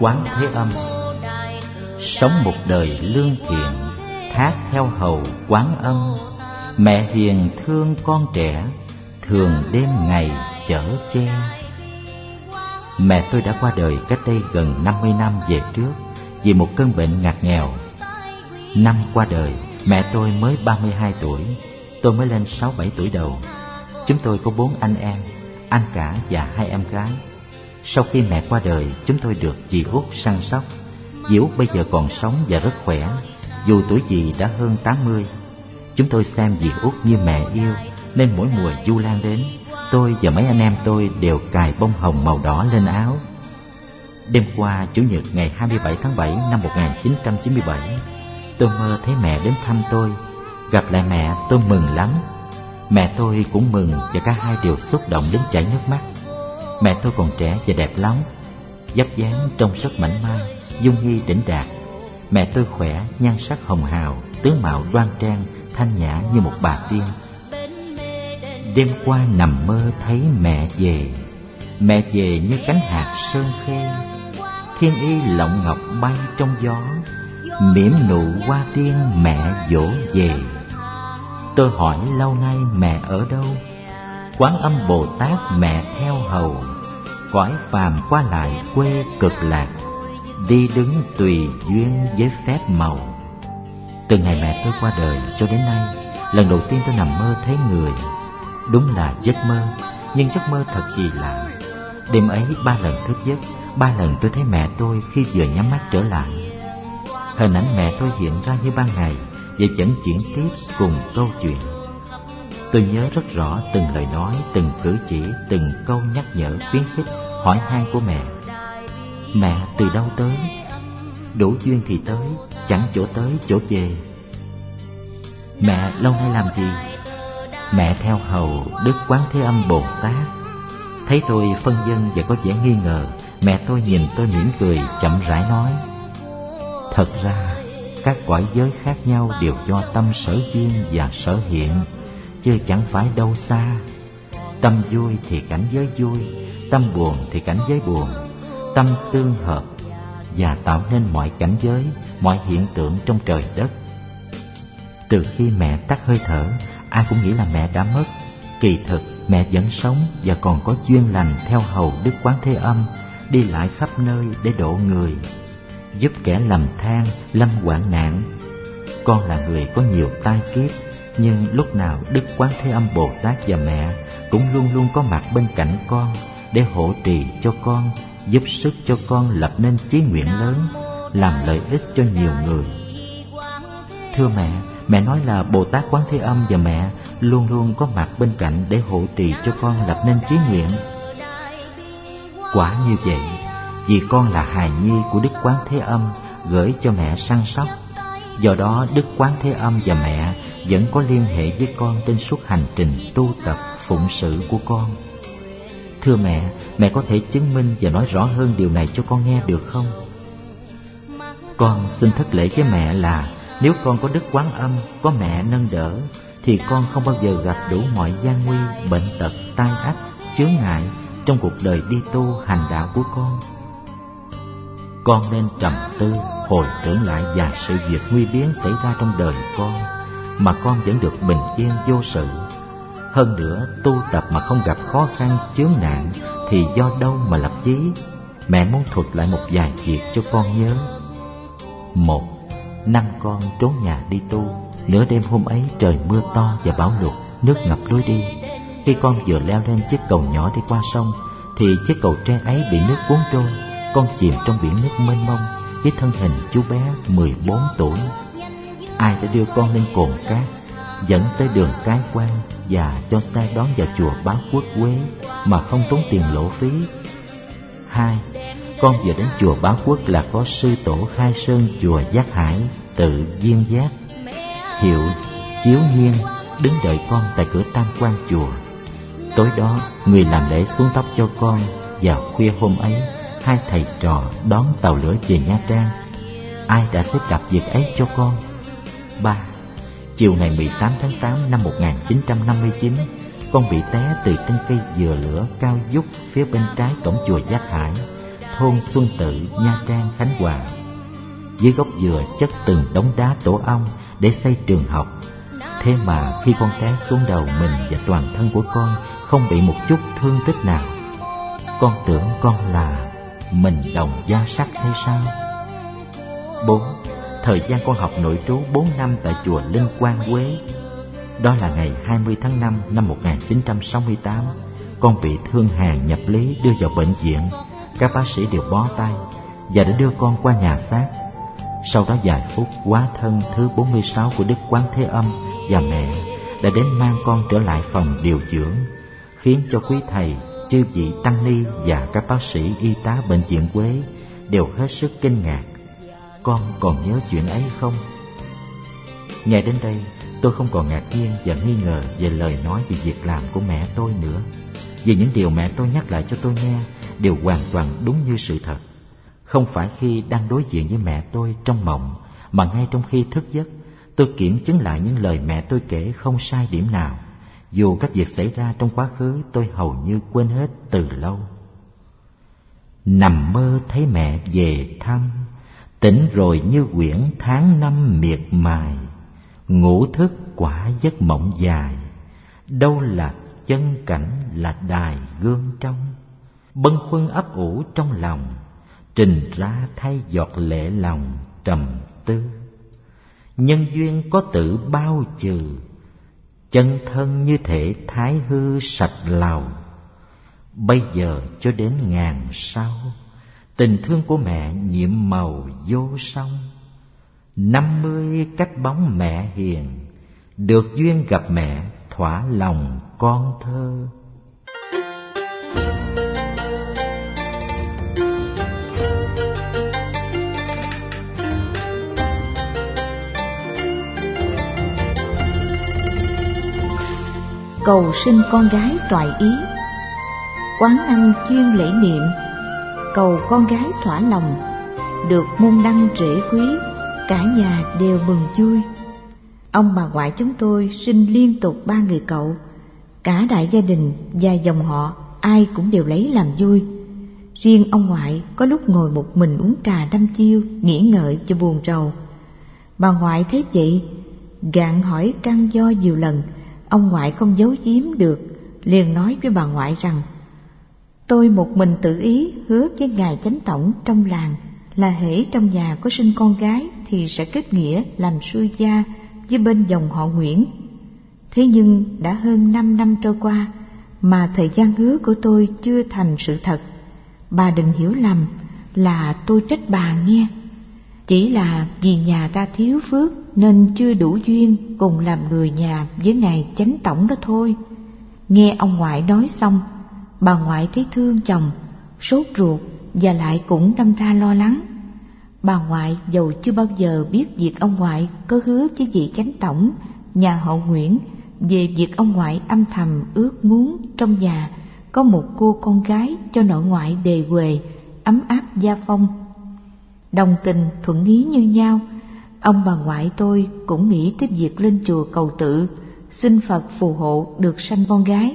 Quán Thế Âm. Sống một đời lương thiện, thác theo hầu Quán Âm. Mẹ hiền thương con trẻ, thường đêm ngày chở che. Mẹ tôi đã qua đời cách đây gần 50 năm về trước vì một cơn bệnh ngặt nghèo. Năm qua đời, mẹ tôi mới 32 tuổi, tôi mới lên 6-7 tuổi đầu. Chúng tôi có 4 anh em, anh cả và 2 em gái. Sau khi mẹ qua đời, chúng tôi được dì Út săn sóc. Dì Út bây giờ còn sống và rất khỏe, dù tuổi dì đã hơn 80. Chúng tôi xem dì Út như mẹ yêu, nên mỗi mùa Vu Lan đến, tôi và mấy anh em tôi đều cài bông hồng màu đỏ lên áo. Đêm qua Chủ nhật ngày 27 tháng 7 năm 1997, tôi mơ thấy mẹ đến thăm tôi. Gặp lại mẹ tôi mừng lắm. Mẹ tôi cũng mừng và cả hai đều xúc động đến chảy nước mắt. Mẹ tôi còn trẻ và đẹp lắm, vóc dáng trông rất mảnh mai, dung nghi đỉnh đạt. Mẹ tôi khỏe, nhan sắc hồng hào, tướng mạo đoan trang, thanh nhã như một bà tiên. Đêm qua nằm mơ thấy mẹ về. Mẹ về như cánh hạt sơn khê, thiên y lộng ngọc bay trong gió, mỉm nụ hoa tiên mẹ dỗ về. Tôi hỏi lâu nay mẹ ở đâu? Quán Âm Bồ Tát mẹ theo hầu, cõi phàm qua lại quê cực lạc, đi đứng tùy duyên với phép màu. Từ ngày mẹ tôi qua đời cho đến nay, lần đầu tiên tôi nằm mơ thấy người. Đúng là giấc mơ, nhưng giấc mơ thật kỳ lạ. Đêm ấy 3 lần thức giấc, 3 lần tôi thấy mẹ tôi khi vừa nhắm mắt trở lại. Hình ảnh mẹ tôi hiện ra như ban ngày và vẫn chuyển tiếp cùng câu chuyện. Tôi nhớ rất rõ từng lời nói, từng cử chỉ, từng câu nhắc nhở, khuyến khích, hỏi han của mẹ. Mẹ từ đâu tới? Đủ duyên thì tới, chẳng chỗ tới chỗ về. Mẹ lâu nay làm gì? Mẹ theo hầu Đức Quán Thế Âm Bồ Tát. Thấy tôi phân vân và có vẻ nghi ngờ, mẹ tôi nhìn tôi mỉm cười, chậm rãi nói: Thật ra các cõi giới khác nhau đều do tâm sở duyên và sở hiện, chứ chẳng phải đâu xa. Tâm vui thì cảnh giới vui, tâm buồn thì cảnh giới buồn. Tâm tương hợp và tạo nên mọi cảnh giới, mọi hiện tượng trong trời đất. Từ khi mẹ tắt hơi thở, ai cũng nghĩ là mẹ đã mất. Kỳ thực mẹ vẫn sống và còn có duyên lành theo hầu Đức Quán Thế Âm, đi lại khắp nơi để độ người, giúp kẻ lầm than, lâm hoạn nạn. Con là người có nhiều tai kiếp, nhưng lúc nào Đức Quán Thế Âm Bồ Tát và mẹ cũng luôn luôn có mặt bên cạnh con để hộ trì cho con, giúp sức cho con lập nên chí nguyện lớn, làm lợi ích cho nhiều người. Thưa mẹ nói là Bồ Tát Quán Thế Âm và mẹ luôn luôn có mặt bên cạnh để hộ trì cho con lập nên chí nguyện. Quả như vậy, vì con là hài nhi của Đức Quán Thế Âm gửi cho mẹ săn sóc. Do đó Đức Quán Thế Âm và mẹ vẫn có liên hệ với con trên suốt hành trình tu tập phụng sự của con. Thưa mẹ có thể chứng minh và nói rõ hơn điều này cho con nghe được không? Con xin thất lễ với mẹ là nếu con có Đức Quán Âm, có mẹ nâng đỡ, thì con không bao giờ gặp đủ mọi gian nguy, bệnh tật, tai ách, chướng ngại trong cuộc đời đi tu hành đạo của con. Con nên trầm tư, hồi tưởng lại vài sự việc nguy biến xảy ra trong đời con, mà con vẫn được bình yên vô sự. Hơn nữa, tu tập mà không gặp khó khăn, chướng nạn thì do đâu mà lập chí? Mẹ muốn thuật lại một vài việc cho con nhớ. 1. Năm con trốn nhà đi tu. Nửa đêm hôm ấy trời mưa to và bão lụt, nước ngập lối đi. Khi con vừa leo lên chiếc cầu nhỏ để qua sông, thì chiếc cầu tre ấy bị nước cuốn trôi. Con chìm trong biển nước mênh mông với thân hình chú bé 14 tuổi. Ai đã đưa con lên cồn cát, dẫn tới đường Cái Quan và cho xe đón vào chùa Báo Quốc Quế mà không tốn tiền lộ phí? 2. Con vừa đến chùa Báo Quốc là có sư tổ khai sơn chùa Giác Hải tự Viên Giác, hiệu Chiếu Nhiên, đứng đợi con tại cửa tam quan chùa. Tối đó, người làm lễ xuống tóc cho con. Vào khuya hôm ấy, hai thầy trò đón tàu lửa về Nha Trang. Ai đã xếp đặt việc ấy cho con? 3. Chiều ngày 18 tháng 8 năm 1959, con bị té từ trên cây dừa lửa cao vút phía bên trái cổng chùa Giác Hải, thôn Xuân Tự, Nha Trang, Khánh Hòa. Dưới gốc dừa chất từng đống đá tổ ong để xây trường học. Thế mà khi con té xuống đầu mình và toàn thân của con không bị một chút thương tích nào. Con tưởng con là mình đồng da sắt hay sao? 4. Thời gian con học nội trú 4 năm tại chùa Linh Quang, Huế. Đó là ngày 20 tháng 5 năm 1968. Con bị thương hàn nhập lý đưa vào bệnh viện. Các bác sĩ đều bó tay và đã đưa con qua nhà xác. Sau đó vài phút, hóa thân thứ 46 của Đức Quán Thế Âm và mẹ đã đến mang con trở lại phòng điều dưỡng, khiến cho quý thầy, chư vị tăng ni và các bác sĩ y tá bệnh viện Huế đều hết sức kinh ngạc. Con còn nhớ chuyện ấy không? Nghe đến đây, tôi không còn ngạc nhiên và nghi ngờ về lời nói về việc làm của mẹ tôi nữa, vì những điều mẹ tôi nhắc lại cho tôi nghe đều hoàn toàn đúng như sự thật. Không phải khi đang đối diện với mẹ tôi trong mộng, mà ngay trong khi thức giấc, tôi kiểm chứng lại những lời mẹ tôi kể không sai điểm nào, dù các việc xảy ra trong quá khứ tôi hầu như quên hết từ lâu. Nằm mơ thấy mẹ về thăm, tỉnh rồi như quyển tháng năm miệt mài, ngủ thức quả giấc mộng dài, đâu là chân cảnh là đài gương trong, bâng khuâng ấp ủ trong lòng, trình ra thay giọt lệ lòng trầm tư. Nhân duyên có tự bao trừ, chân thân như thể thái hư sạch lầu. Bây giờ cho đến ngàn sau, tình thương của mẹ nhiệm màu vô song. 50 cách bóng mẹ hiền, được duyên gặp mẹ thỏa lòng con thơ. Cầu sinh con gái toại ý. Quán ăn chuyên lễ niệm, cầu con gái thỏa lòng, được môn đăng rễ quý, cả nhà đều mừng vui. Ông bà ngoại chúng tôi sinh liên tục 3 người cậu, cả đại gia đình và dòng họ ai cũng đều lấy làm vui. Riêng ông ngoại có lúc ngồi một mình uống trà đăm chiêu, nghĩ ngợi cho buồn rầu. Bà ngoại thấy vậy, gạn hỏi căn do nhiều lần. Ông ngoại không giấu giếm được, liền nói với bà ngoại rằng: tôi một mình tự ý hứa với ngài chánh tổng trong làng là hễ trong nhà có sinh con gái thì sẽ kết nghĩa làm xuôi gia với bên dòng họ Nguyễn. Thế nhưng đã hơn 5 năm trôi qua mà thời gian hứa của tôi chưa thành sự thật. Bà đừng hiểu lầm là tôi trách bà nghe. Chỉ là vì nhà ta thiếu phước nên chưa đủ duyên cùng làm người nhà với ngài chánh tổng đó thôi. Nghe ông ngoại nói xong, bà ngoại thấy thương chồng, sốt ruột và lại cũng đâm ra lo lắng. Bà ngoại dầu chưa bao giờ biết việc ông ngoại có hứa với vị chánh tổng nhà họ Nguyễn về việc ông ngoại âm thầm ước muốn trong nhà có một cô con gái cho nội ngoại đề huề, ấm áp gia phong. Đồng tình thuận ý như nhau, ông bà ngoại tôi cũng nghĩ tới việc lên chùa cầu tự, xin Phật phù hộ được sanh con gái.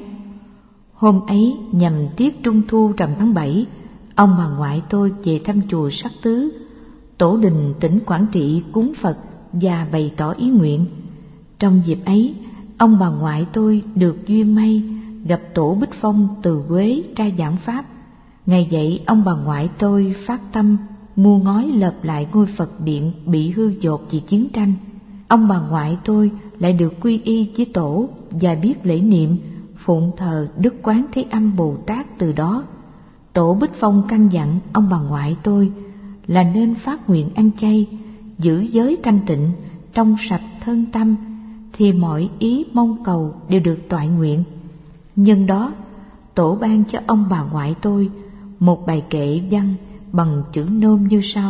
Hôm ấy nhằm tiết Trung Thu rằm tháng 7, ông bà ngoại tôi về thăm chùa Sắc Tứ, tổ đình tỉnh Quảng Trị cúng Phật và bày tỏ ý nguyện. Trong dịp ấy, ông bà ngoại tôi được duyên may gặp tổ Bích Phong từ Huế ra giảng pháp. Ngày vậy ông bà ngoại tôi phát tâm mua ngói lợp lại ngôi Phật điện bị hư dột vì chiến tranh. Ông bà ngoại tôi lại được quy y với tổ và biết lễ niệm phụng thờ Đức Quán Thế Âm Bồ Tát từ đó. Tổ Bích Phong căn dặn ông bà ngoại tôi là nên phát nguyện ăn chay, giữ giới thanh tịnh, trong sạch thân tâm, thì mọi ý mong cầu đều được toại nguyện. Nhân đó, tổ ban cho ông bà ngoại tôi một bài kệ văn bằng chữ nôm như sau: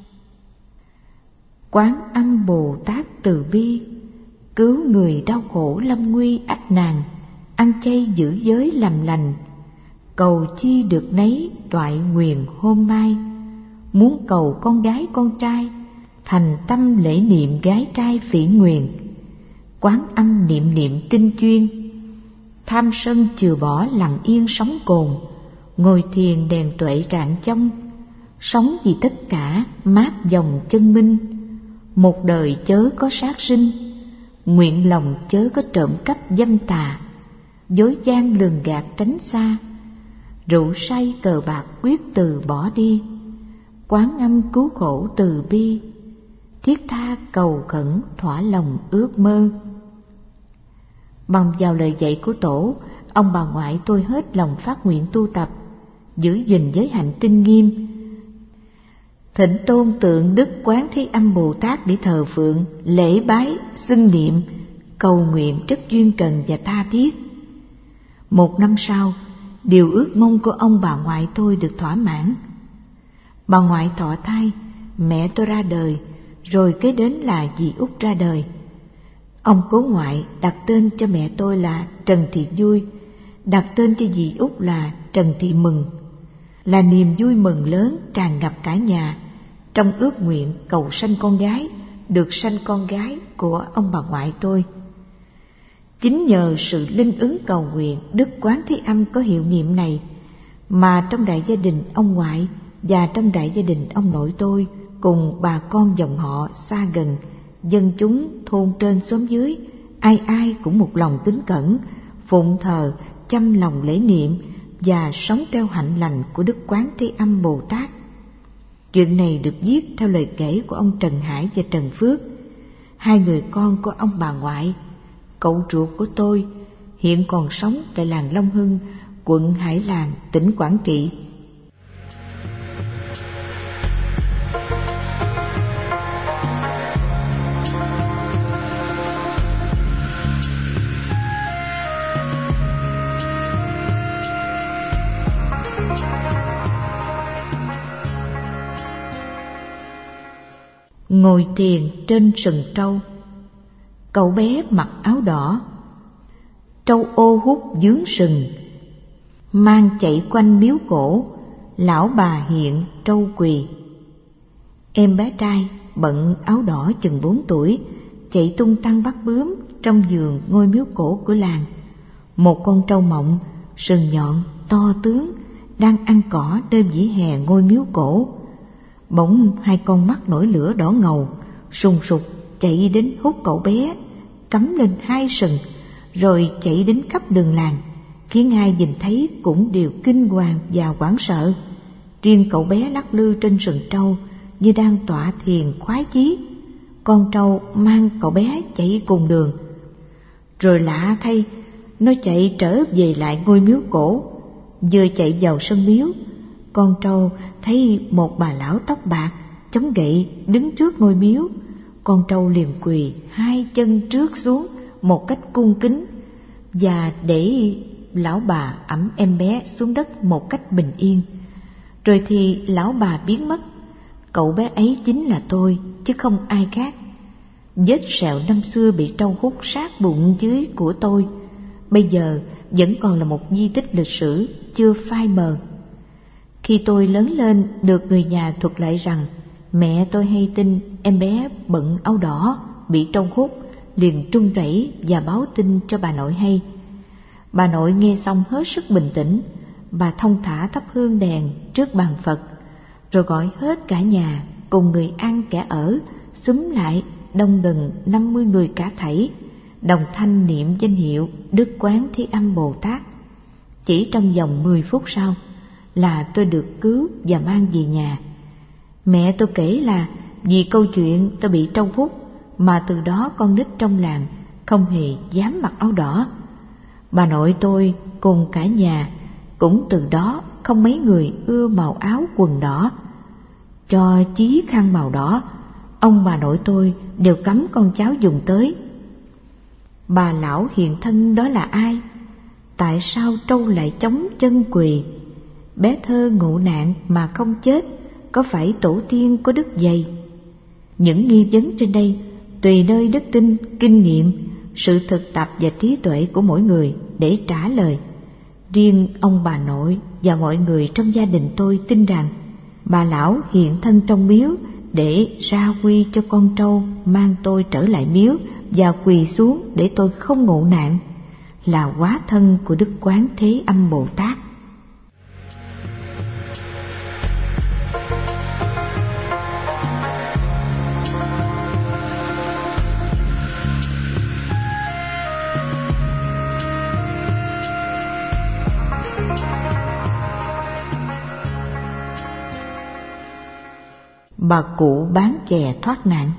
Quán Âm Bồ Tát từ bi, cứu người đau khổ lâm nguy ách nạn, ăn chay giữ giới làm lành, cầu chi được nấy toại nguyện hôm mai. Muốn cầu con gái con trai, thành tâm lễ niệm gái trai phỉ nguyền. Quán Âm niệm niệm tinh chuyên, tham sân chừa bỏ lặng yên sống cồn, ngồi thiền đèn tuệ rạng trong, sống vì tất cả mát dòng chân minh. Một đời chớ có sát sinh, nguyện lòng chớ có trộm cắp dâm tà. Dối gian lường gạt tránh xa, rượu say cờ bạc quyết từ bỏ đi. Quán âm cứu khổ từ bi, thiết tha cầu khẩn thỏa lòng ước mơ. Bằng vào lời dạy của Tổ, ông bà ngoại tôi hết lòng phát nguyện tu tập, giữ gìn giới hạnh tinh nghiêm, thỉnh tôn tượng Đức Quán Thế Âm Bồ Tát để thờ phượng, lễ bái, xưng niệm, cầu nguyện rất duyên cần và tha thiết. Một năm sau, điều ước mong của ông bà ngoại tôi được thỏa mãn. Bà ngoại thọ thai, mẹ tôi ra đời, rồi kế đến là dì út ra đời. Ông cố ngoại đặt tên cho mẹ tôi là Trần Thị Vui, đặt tên cho dì út là Trần Thị Mừng, là niềm vui mừng lớn tràn ngập cả nhà trong ước nguyện cầu sanh con gái, được sanh con gái của ông bà ngoại tôi. Chính nhờ sự linh ứng cầu nguyện Đức Quán Thế Âm có hiệu nghiệm này mà trong đại gia đình ông ngoại và trong đại gia đình ông nội tôi cùng bà con dòng họ xa gần, dân chúng thôn trên xóm dưới, ai ai cũng một lòng tín cẩn, phụng thờ, chăm lòng lễ niệm và sống theo hạnh lành của Đức Quán Thế Âm Bồ Tát. Chuyện này được viết theo lời kể của ông Trần Hải và Trần Phước, hai người con của ông bà ngoại. Cậu ruột của tôi hiện còn sống tại làng Long Hưng, quận Hải Làng, tỉnh Quảng Trị. Ngồi thiền trên sừng trâu. Cậu bé mặc áo đỏ, trâu ô hút dướng sừng, mang chạy quanh miếu cổ, lão bà hiện trâu quỳ. Em bé trai bận áo đỏ chừng 4 tuổi, chạy tung tăng bắt bướm trong vườn ngôi miếu cổ của làng. Một con trâu mộng, sừng nhọn, to tướng, đang ăn cỏ trên vỉa hè ngôi miếu cổ. Bỗng hai con mắt nổi lửa đỏ ngầu, sùng sục chạy đến hút cậu bé, cắm lên hai sừng, rồi chạy đến khắp đường làng, khiến ai nhìn thấy cũng đều kinh hoàng và hoảng sợ. Riêng cậu bé lắc lư trên sừng trâu như đang tọa thiền khoái chí. Con trâu mang cậu bé chạy cùng đường. Rồi lạ thay, nó chạy trở về lại ngôi miếu cổ. Vừa chạy vào sân miếu, con trâu thấy một bà lão tóc bạc chống gậy đứng trước ngôi miếu. Con trâu liền quỳ hai chân trước xuống một cách cung kính và để lão bà ẵm em bé xuống đất một cách bình yên. Rồi thì lão bà biến mất. Cậu bé ấy chính là tôi chứ không ai khác. Vết sẹo năm xưa bị trâu hút sát bụng dưới của tôi bây giờ vẫn còn là một di tích lịch sử chưa phai mờ. Khi tôi lớn lên, được người nhà thuật lại rằng mẹ tôi hay tin em bé bận áo đỏ bị trâu hút, liền run rẩy và báo tin cho bà nội hay. Bà nội nghe xong hết sức bình tĩnh. Bà thong thả thắp hương đèn trước bàn Phật, rồi gọi hết cả nhà cùng người ăn kẻ ở xúm lại đông gần 50 người cả thảy, đồng thanh niệm danh hiệu Đức Quán Thế Âm Bồ Tát. Chỉ trong vòng 10 phút sau là tôi được cứu và mang về nhà. Mẹ tôi kể là vì câu chuyện tôi bị trâu hút mà từ đó con nít trong làng không hề dám mặc áo đỏ. Bà nội tôi cùng cả nhà cũng từ đó không mấy người ưa màu áo quần đỏ. Cho chí khăn màu đỏ, ông bà nội tôi đều cấm con cháu dùng tới. Bà lão hiện thân đó là ai? Tại sao trâu lại chống chân quỳ? Bé thơ ngộ nạn mà không chết, có phải tổ tiên có đức dày? Những nghi vấn trên đây tùy nơi đức tin, kinh nghiệm, sự thực tập và trí tuệ của mỗi người để trả lời. Riêng ông bà nội và mọi người trong gia đình tôi tin rằng bà lão hiện thân trong miếu để ra quy cho con trâu mang tôi trở lại miếu và quỳ xuống để tôi không ngộ nạn, là hóa thân của Đức Quán Thế Âm Bồ Tát. bà cụ bán chè thoát nạn.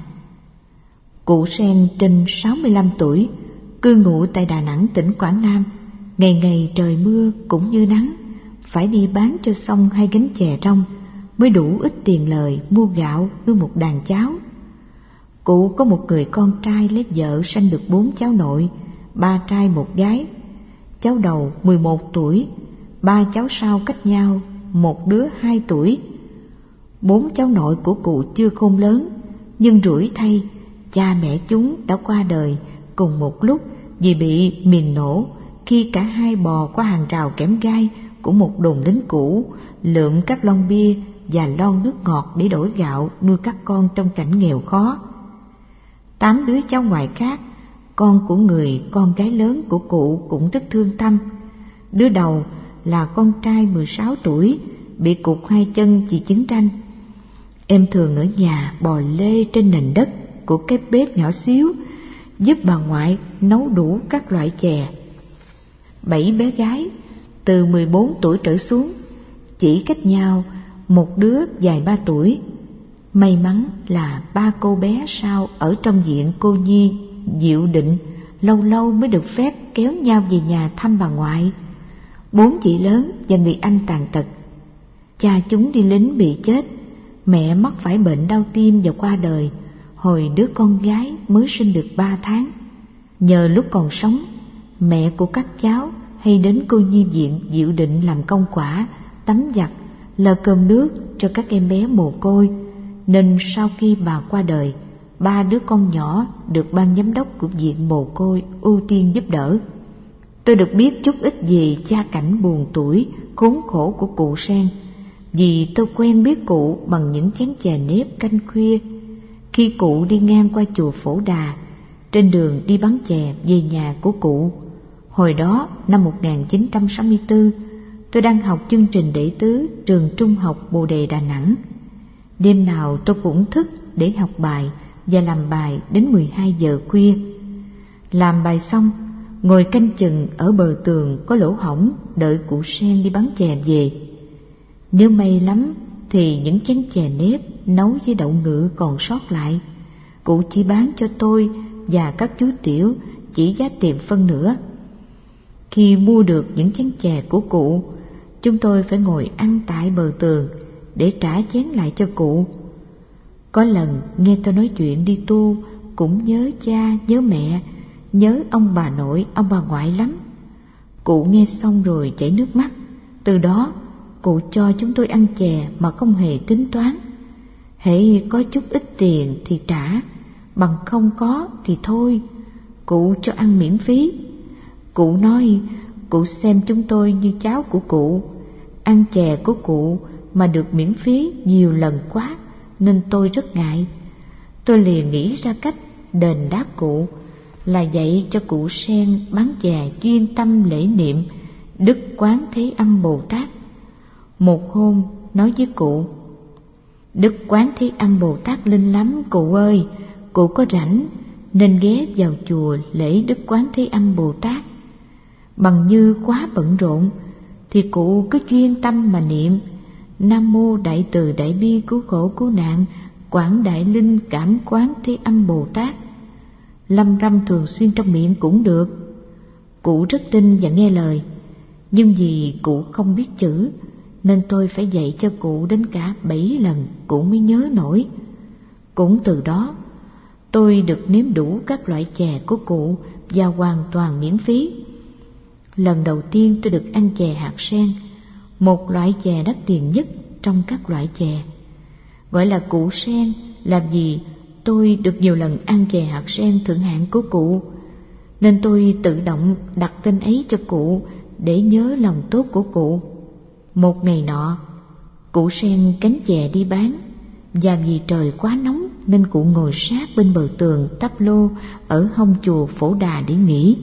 Cụ Sen trên 65 tuổi, cư ngụ tại Đà Nẵng, tỉnh Quảng Nam. Ngày ngày trời mưa cũng như nắng, phải đi bán cho xong 2 gánh chè rong mới đủ ít tiền lời mua gạo nuôi một đàn cháu. Cụ có một người con trai lấy vợ sanh được 4 cháu nội, 3 trai 1 gái. Cháu đầu 11 tuổi, 3 cháu sau cách nhau, một đứa 2 tuổi. 4 cháu nội của cụ chưa khôn lớn, nhưng rủi thay, cha mẹ chúng đã qua đời cùng một lúc vì bị mìn nổ khi cả hai bò qua hàng rào kẽm gai của một đồn lính cũ, lượm các lon bia và lon nước ngọt để đổi gạo nuôi các con trong cảnh nghèo khó. 8 đứa cháu ngoại khác, con của người con gái lớn của cụ cũng rất thương tâm. Đứa đầu là con trai 16 tuổi, bị cụt 2 chân vì chiến tranh. Em thường ở nhà bò lê trên nền đất của cái bếp nhỏ xíu, giúp bà ngoại nấu đủ các loại chè. 7 bé gái từ 14 tuổi trở xuống, chỉ cách nhau một đứa dài 3 tuổi. May mắn là 3 cô bé sau ở trong viện cô nhi Diệu Định lâu lâu mới được phép kéo nhau về nhà thăm bà ngoại. 4 chị lớn và người anh tàn tật. Cha chúng đi lính bị chết, mẹ mắc phải bệnh đau tim và qua đời hồi đứa con gái mới sinh được 3 tháng. Nhờ lúc còn sống, mẹ của các cháu hay đến cô nhi viện Diệu Định làm công quả, tắm giặt, lo cơm nước cho các em bé mồ côi, nên sau khi bà qua đời, 3 đứa con nhỏ được ban giám đốc của viện mồ côi ưu tiên giúp đỡ. Tôi được biết chút ít về gia cảnh buồn tủi, khốn khổ của cụ Sen, vì tôi quen biết cụ bằng những chén chè nếp canh khuya. Khi cụ đi ngang qua chùa Phổ Đà, trên đường đi bán chè về nhà của cụ. Hồi đó, năm 1964, tôi đang học chương trình đệ tứ trường trung học Bồ Đề Đà Nẵng. Đêm nào tôi cũng thức để học bài và làm bài đến 12 giờ khuya. Làm bài xong, ngồi canh chừng ở bờ tường có lỗ hổng đợi cụ Sen đi bán chè về. Nếu may lắm thì những chén chè nếp nấu với đậu ngự còn sót lại, cụ chỉ bán cho tôi và các chú tiểu chỉ giá tiền phân nửa. Khi mua được những chén chè của cụ, chúng tôi phải ngồi ăn tại bờ tường để trả chén lại cho cụ. Có lần nghe tôi nói chuyện đi tu, cũng nhớ cha, nhớ mẹ, nhớ ông bà nội, ông bà ngoại lắm. Cụ nghe xong rồi chảy nước mắt. Từ đó, cụ cho chúng tôi ăn chè mà không hề tính toán. Hễ có chút ít tiền thì trả, bằng không có thì thôi. Cụ cho ăn miễn phí. Cụ nói cụ xem chúng tôi như cháu của cụ. Ăn chè của cụ mà được miễn phí nhiều lần quá, nên tôi rất ngại. Tôi liền nghĩ ra cách đền đáp cụ là dạy cho cụ Sen bán chè chuyên tâm lễ niệm Đức Quán Thế Âm Bồ Tát. Một hôm nói với cụ: Đức Quán Thế Âm Bồ Tát linh lắm cụ ơi, cụ có rảnh nên ghé vào chùa lễ Đức Quán Thế Âm Bồ Tát. Bằng như quá bận rộn thì cụ cứ chuyên tâm mà niệm Nam Mô Đại Từ Đại Bi Cứu Khổ Cứu Nạn Quảng Đại Linh Cảm Quán Thế Âm Bồ Tát. Lâm râm thường xuyên trong miệng cũng được. Cụ rất tin và nghe lời, nhưng vì cụ không biết chữ nên tôi phải dạy cho cụ đến cả 7 lần cụ mới nhớ nổi. Cũng từ đó tôi được nếm đủ các loại chè của cụ và hoàn toàn miễn phí. Lần đầu tiên tôi được ăn chè hạt sen, một loại chè đắt tiền nhất trong các loại chè. Gọi là cụ sen là vì tôi được nhiều lần ăn chè hạt sen thượng hạng của cụ, nên tôi tự động đặt tên ấy cho cụ để nhớ lòng tốt của cụ. Một ngày nọ, cụ Sen cánh chè đi bán, và vì trời quá nóng nên cụ ngồi sát bên bờ tường tắp lô ở hông chùa Phổ Đà để nghỉ.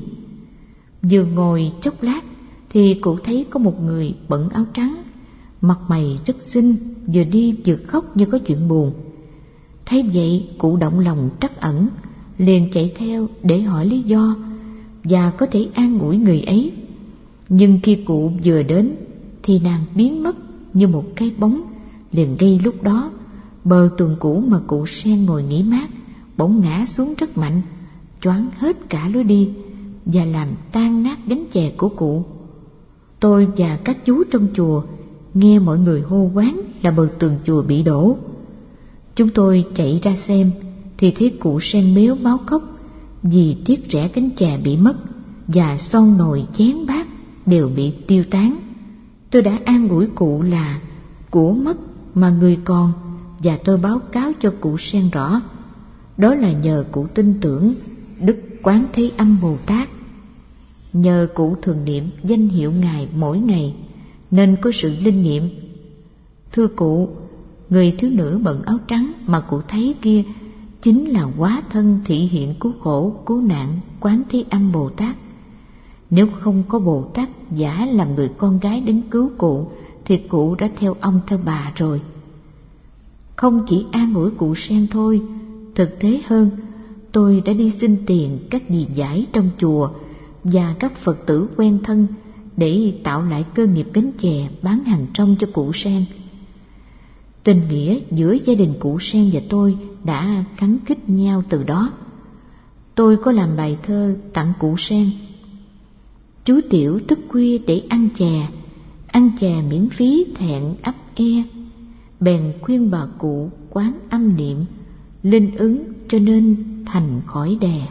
Vừa ngồi chốc lát thì cụ thấy có một người bận áo trắng, mặt mày rất xinh, vừa đi vừa khóc như có chuyện buồn. Thấy vậy, cụ động lòng trắc ẩn, liền chạy theo để hỏi lý do và có thể an ủi người ấy. Nhưng khi cụ vừa đến thì nàng biến mất như một cái bóng. Liền ngay lúc đó, Bờ tường cũ mà cụ Sen ngồi nghỉ mát bỗng ngã xuống rất mạnh, choáng hết cả lối đi và làm tan nát gánh chè của cụ. Tôi và các chú trong chùa nghe mọi người hô hoán là bờ tường chùa bị đổ. Chúng tôi chạy ra xem thì thấy cụ Sen mếu máu khóc vì tiếc rẻ gánh chè bị mất và son nồi chén bát đều bị tiêu tán. Tôi đã an ủi cụ là của mất mà người còn, và tôi báo cáo cho cụ Sen rõ đó là nhờ cụ tin tưởng Đức Quán Thế Âm Bồ Tát. Nhờ cụ thường niệm danh hiệu Ngài mỗi ngày nên có sự linh nghiệm. Thưa cụ, người thiếu nữ bận áo trắng mà cụ thấy kia chính là hóa thân thị hiện cứu khổ cứu nạn Quán Thế Âm Bồ Tát. Nếu không có Bồ Tát giả làm người con gái đến cứu cụ thì cụ đã theo ông theo bà rồi. Không chỉ an ủi cụ Sen thôi, thực tế hơn, tôi đã đi xin tiền các dì dải trong chùa và các Phật tử quen thân để tạo lại cơ nghiệp gánh chè bán hàng rong cho cụ Sen. Tình nghĩa giữa gia đình cụ Sen và tôi đã gắn kết nhau từ đó. Tôi có làm bài thơ tặng cụ Sen: chú tiểu thức khuya để ăn chè miễn phí thẹn ấp e, bèn khuyên bà cụ quán âm niệm, linh ứng cho nên thành khỏi đè.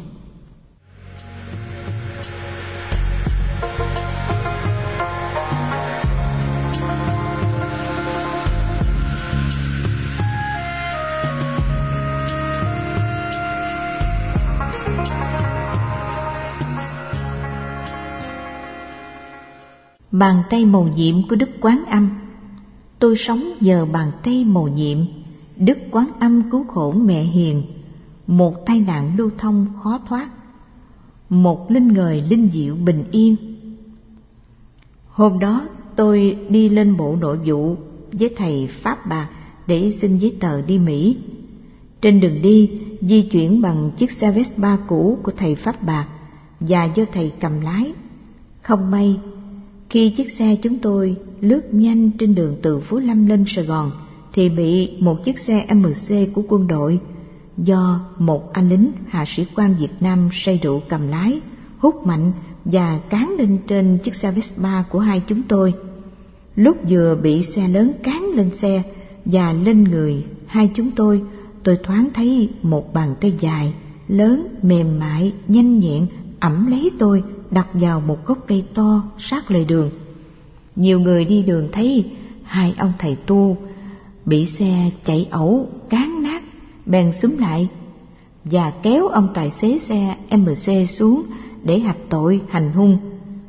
Bàn tay mầu nhiệm của Đức Quán Âm. Tôi sống nhờ bàn tay mầu nhiệm Đức Quán Âm cứu khổ mẹ hiền. Một tai nạn lưu thông khó thoát, một linh ngời linh diệu bình yên. Hôm đó tôi đi lên Bộ Nội vụ với thầy Pháp Bạc để xin giấy tờ đi Mỹ. Trên đường đi, di chuyển bằng chiếc xe Vespa cũ của thầy Pháp Bạc và do thầy cầm lái. Không may, khi chiếc xe chúng tôi lướt nhanh trên đường từ Phú Lâm lên Sài Gòn thì bị một chiếc xe MC của quân đội do một anh lính hạ sĩ quan Việt Nam say rượu cầm lái hút mạnh và cán lên trên chiếc xe Vespa của hai chúng tôi. Lúc vừa bị xe lớn cán lên xe và lên người hai chúng tôi thoáng thấy một bàn tay dài, lớn, mềm mại, nhanh nhẹn ẵm lấy tôi đặt vào một gốc cây to sát lề đường. Nhiều người đi đường thấy hai ông thầy tu bị xe chạy ẩu cán nát, bèn xúm lại và kéo ông tài xế xe MC xuống để hạch tội hành hung.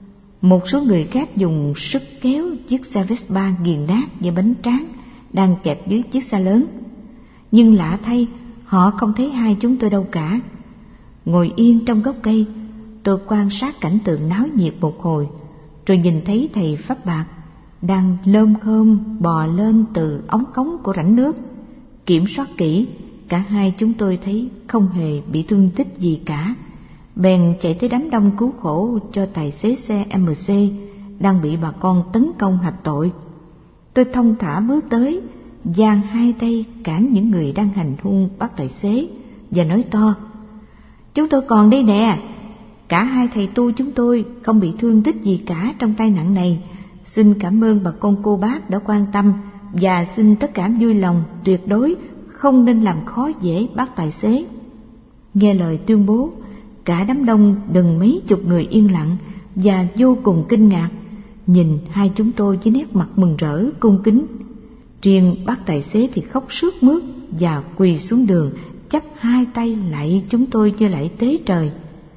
Một số người khác dùng sức kéo chiếc xe Vespa nghiền nát như bánh tráng đang kẹp dưới chiếc xe lớn. Nhưng lạ thay, họ không thấy hai chúng tôi đâu cả. Ngồi yên trong gốc cây, tôi quan sát cảnh tượng náo nhiệt một hồi, rồi nhìn thấy thầy Pháp Bạc đang lơm khơm bò lên từ ống cống của rãnh nước. Kiểm soát kỹ, cả hai chúng tôi thấy không hề bị thương tích gì cả, bèn chạy tới đám đông cứu khổ cho tài xế xe MC đang bị bà con tấn công hạch tội. Tôi thông thả bước tới, giang hai tay cản những người đang hành hung bác tài xế và nói to: "Chúng tôi còn đây nè, cả hai thầy tu chúng tôi không bị thương tích gì cả trong tai nạn này. Xin cảm ơn bà con cô bác đã quan tâm và xin tất cả vui lòng tuyệt đối không nên làm khó dễ bác tài xế." Nghe lời tuyên bố, cả đám đông gần mấy chục người yên lặng và vô cùng kinh ngạc, nhìn hai chúng tôi với nét mặt mừng rỡ cung kính. Riêng bác tài xế thì khóc sướt mướt và quỳ xuống đường chắp hai tay lạy chúng tôi như lạy tế trời.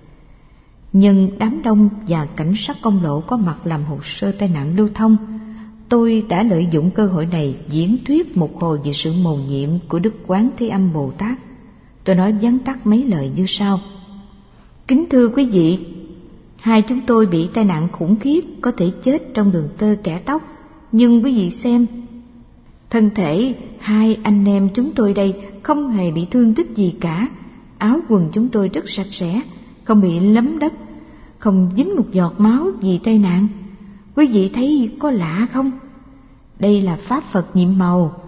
Nhưng đám đông và cảnh sát công lộ có mặt làm hồ sơ tai nạn lưu thông, tôi đã lợi dụng cơ hội này diễn thuyết một hồi về sự mầu nhiệm của Đức Quán Thế Âm Bồ Tát. Tôi nói vắn tắt mấy lời như sau: "Kính thưa quý vị, hai chúng tôi bị tai nạn khủng khiếp, có thể chết trong đường tơ kẻ tóc, nhưng quý vị xem, thân thể hai anh em chúng tôi đây không hề bị thương tích gì cả. Áo quần chúng tôi rất sạch sẽ, không bị lấm đất, không dính một giọt máu vì tai nạn. Quý vị thấy có lạ không? Đây là pháp Phật nhiệm màu.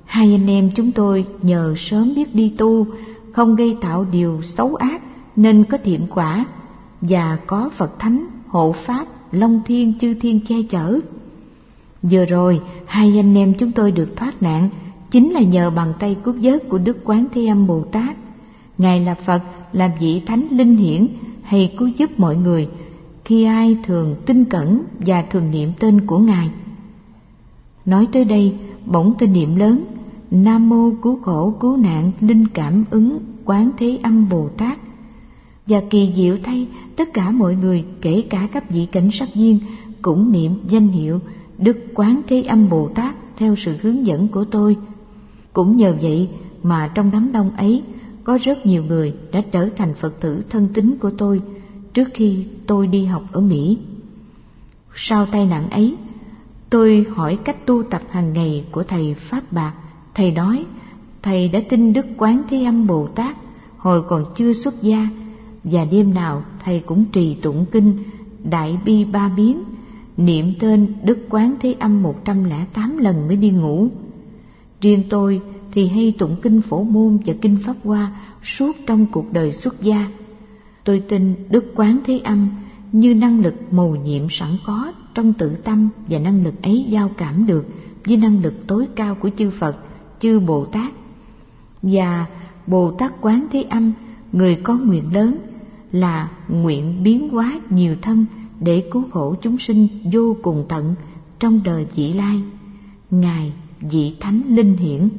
hai anh em chúng tôi nhờ sớm biết đi tu, không gây tạo điều xấu ác nên có thiện quả, và có Phật Thánh, hộ Pháp, Long Thiên, Chư Thiên che chở. Vừa rồi, hai anh em chúng tôi được thoát nạn chính là nhờ bàn tay cứu vớt của Đức Quán Thế Âm Bồ Tát. Ngài là Phật, là vị Thánh linh hiển, hay cứu giúp mọi người khi ai thường tin cẩn và thường niệm tên của Ngài. Nói tới đây, bỗng tôi niệm lớn: Nam mô cứu khổ cứu nạn linh cảm ứng Quán Thế Âm Bồ Tát. Và kỳ diệu thay, tất cả mọi người, kể cả các vị cảnh sát viên, cũng niệm danh hiệu Đức Quán Thế Âm Bồ Tát theo sự hướng dẫn của tôi. Cũng nhờ vậy mà trong đám đông ấy có rất nhiều người đã trở thành Phật tử thân tín của tôi trước khi tôi đi học ở Mỹ. Sau tai nạn ấy, tôi hỏi cách tu tập hàng ngày của thầy Pháp Bạc. Thầy nói thầy đã tin Đức Quán Thế Âm Bồ Tát hồi còn chưa xuất gia, và đêm nào thầy cũng trì tụng kinh Đại Bi Ba Biến, niệm tên Đức Quán Thế Âm 108 lần mới đi ngủ. Riêng tôi thì hay tụng kinh Phổ Môn và kinh Pháp Hoa suốt trong cuộc đời xuất gia. Tôi tin Đức Quán Thế Âm như năng lực mầu nhiệm sẵn có trong tự tâm, và năng lực ấy giao cảm được với năng lực tối cao của chư Phật, chư Bồ Tát. Và Bồ Tát Quán Thế Âm, người có nguyện lớn, là nguyện biến hóa nhiều thân để cứu khổ chúng sinh vô cùng tận trong đời vị lai. Ngài vị Thánh linh hiển.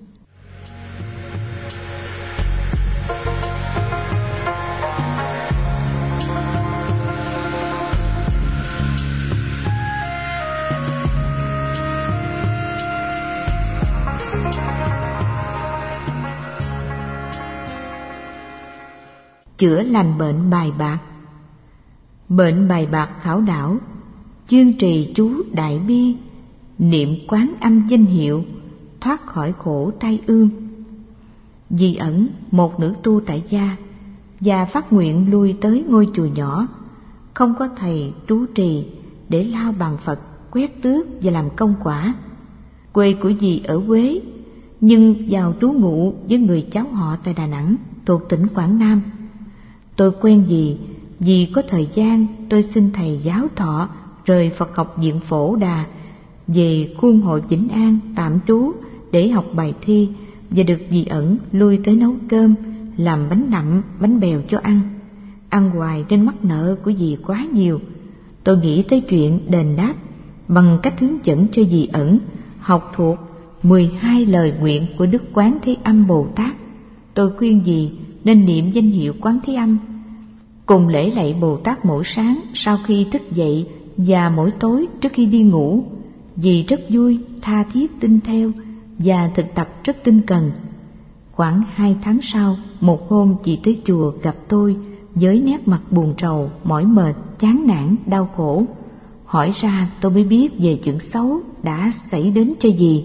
Chữa lành bệnh bài bạc. Bệnh bài bạc khảo đảo, chuyên trì chú Đại Bi, niệm Quán Âm danh hiệu, thoát khỏi khổ tai ương. Di Ẩn, một nữ tu tại gia, và phát nguyện lui tới ngôi chùa nhỏ, không có thầy trú trì để lao bàn Phật, quét tước và làm công quả. Quê của dì ở Huế, nhưng vào trú ngụ với người cháu họ tại Đà Nẵng, thuộc tỉnh Quảng Nam. Tôi quen dì, vì có thời gian tôi xin thầy giáo thọ rời Phật học viện Phổ Đà về khuôn hội Vĩnh An tạm trú để học bài thi, và được dì Ẩn lui tới nấu cơm, làm bánh nậm, bánh bèo cho ăn. Ăn hoài trên mắc nợ của dì quá nhiều. Tôi nghĩ tới chuyện đền đáp bằng cách hướng dẫn cho dì Ẩn học thuộc 12 lời nguyện của Đức Quán Thế Âm Bồ Tát. Tôi khuyên dì nên niệm danh hiệu Quán Thế Âm, cùng lễ lạy Bồ Tát mỗi sáng sau khi thức dậy và mỗi tối trước khi đi ngủ. Dì rất vui, tha thiết tin theo và thực tập rất tinh cần. Khoảng 2 tháng sau, một hôm dì tới chùa gặp tôi với nét mặt buồn rầu, mỏi mệt, chán nản, đau khổ. Hỏi ra tôi mới biết về chuyện xấu đã xảy đến cho dì.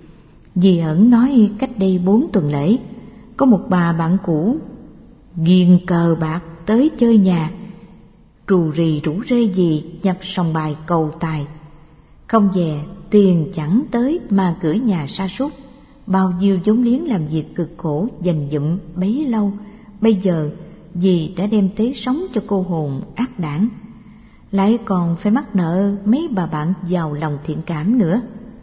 Dì Ẩn nói cách đây 4 tuần lễ, có một bà bạn cũ ghiền cờ bạc tới chơi nhà, rù rì rủ rê dì nhập sòng bài cầu tài. Không về, tiền chẳng tới mà gửi nhà sa sút. Bao nhiêu vốn liếng làm việc cực khổ dành dụm bấy lâu, bây giờ dì đã đem tế sống cho cô hồn ác đảng, lại còn phải mắc nợ mấy bà bạn giàu lòng thiện cảm nữa.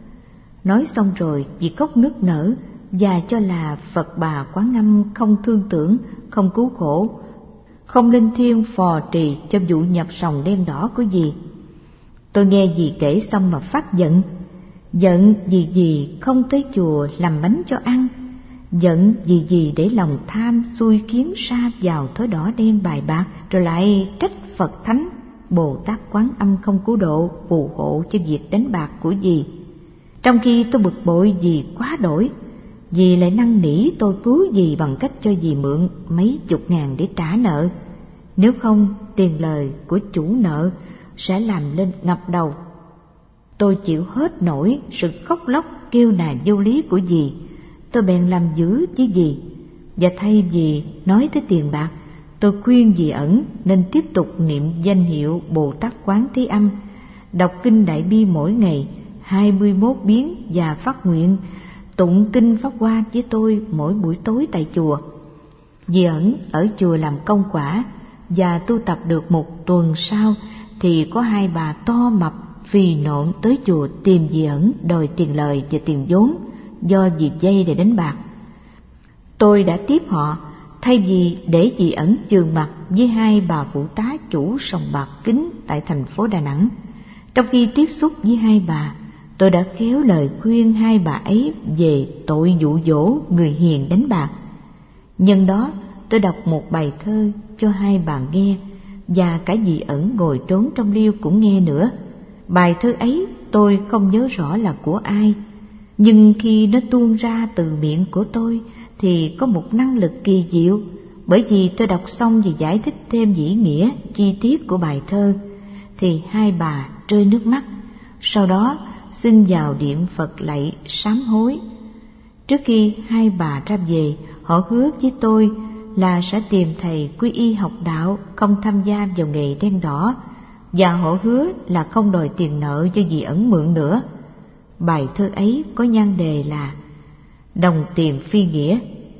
Nói xong rồi dì khóc nức nở và cho là Phật Bà Quán Âm không thương tưởng, không cứu khổ, không linh thiêng phò trì cho vụ nhập sòng đen đỏ của dì. Tôi nghe dì kể xong mà phát giận. Giận vì dì không tới chùa làm bánh cho ăn, giận vì dì để lòng tham xui khiến sa vào thói đỏ đen bài bạc, rồi lại trách Phật Thánh Bồ Tát Quán Âm không cứu độ, phù hộ cho việc đánh bạc của dì. Trong khi tôi bực bội dì quá đổi, dì lại năn nỉ tôi cứu dì bằng cách cho dì mượn mấy chục ngàn để trả nợ. Nếu không, tiền lời của chủ nợ sẽ làm lên ngập đầu. Tôi chịu hết nổi sự khóc lóc kêu nài vô lý của dì. Tôi bèn làm dữ với dì, và thay vì nói tới tiền bạc, tôi khuyên dì Ẩn nên tiếp tục niệm danh hiệu Bồ Tát Quán Thế Âm, đọc kinh Đại Bi mỗi ngày 21 biến và phát nguyện tụng kinh Pháp Hoa với tôi mỗi buổi tối tại chùa. Dì Ẩn ở chùa làm công quả và tu tập được một tuần sau thì có hai bà to mập phì nộn tới chùa tìm dì Ẩn đòi tiền lời và tiền vốn do dì vay để đánh bạc. Tôi đã tiếp họ thay vì để dì Ẩn chườn mặt với hai bà phụ tá chủ sòng bạc kính tại thành phố Đà Nẵng. Trong khi tiếp xúc với hai bà, tôi đã khéo lời khuyên hai bà ấy về tội dụ dỗ người hiền đánh bạc. Nhân đó tôi đọc một bài thơ cho hai bà nghe, và cả dì Ẩn ngồi trốn trong liêu cũng nghe nữa. Bài thơ ấy tôi không nhớ rõ là của ai, nhưng khi nó tuôn ra từ miệng của tôi thì có một năng lực kỳ diệu, bởi vì tôi đọc xong và giải thích thêm ý nghĩa chi tiết của bài thơ thì hai bà rơi nước mắt. Sau đó xin vào điện Phật lạy sám hối. Trước khi hai bà ra về, họ hứa với tôi là sẽ tìm thầy quy y học đạo, không tham gia vào nghề đen đỏ, và họ hứa là không đòi tiền nợ cho dì Ẩn mượn nữa. Bài thơ ấy có nhan đề là Đồng tiền phi nghĩa.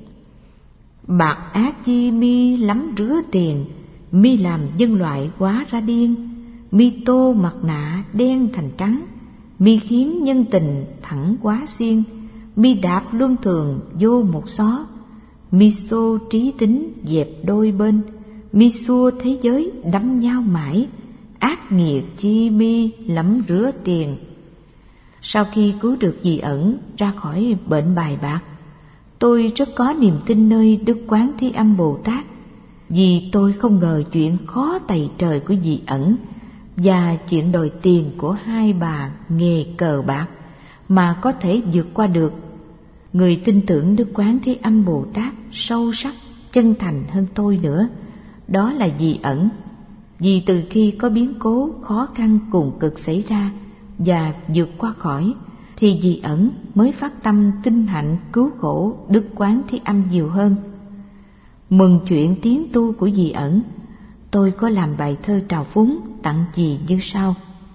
Bạc ác chi mi lắm rứa tiền, mi làm nhân loại quá ra điên, mi tô mặt nạ đen thành trắng, mi khiến nhân tình thẳng quá xiên, mi đạp luân thường vô một xó, mi xô trí tính dẹp đôi bên, mi xua thế giới đắm nhau mãi, ác nghiệt chi mi lắm rứa tiền. Sau khi cứu được dì Ẩn ra khỏi bệnh bài bạc, tôi rất có niềm tin nơi Đức Quán Thế Âm Bồ Tát, vì tôi không ngờ chuyện khó tày trời của dì Ẩn và chuyện đòi tiền của hai bà nghề cờ bạc mà có thể vượt qua được. Người tin tưởng Đức Quán Thế Âm Bồ Tát sâu sắc, chân thành hơn tôi nữa, đó là dì Ẩn. Vì từ khi có biến cố khó khăn cùng cực xảy ra và vượt qua khỏi, thì dì Ẩn mới phát tâm tinh hạnh cứu khổ Đức Quán Thế Âm nhiều hơn. Mừng chuyện tiến tu của dì Ẩn, tôi có làm bài thơ trào phúng tặng dì như sau: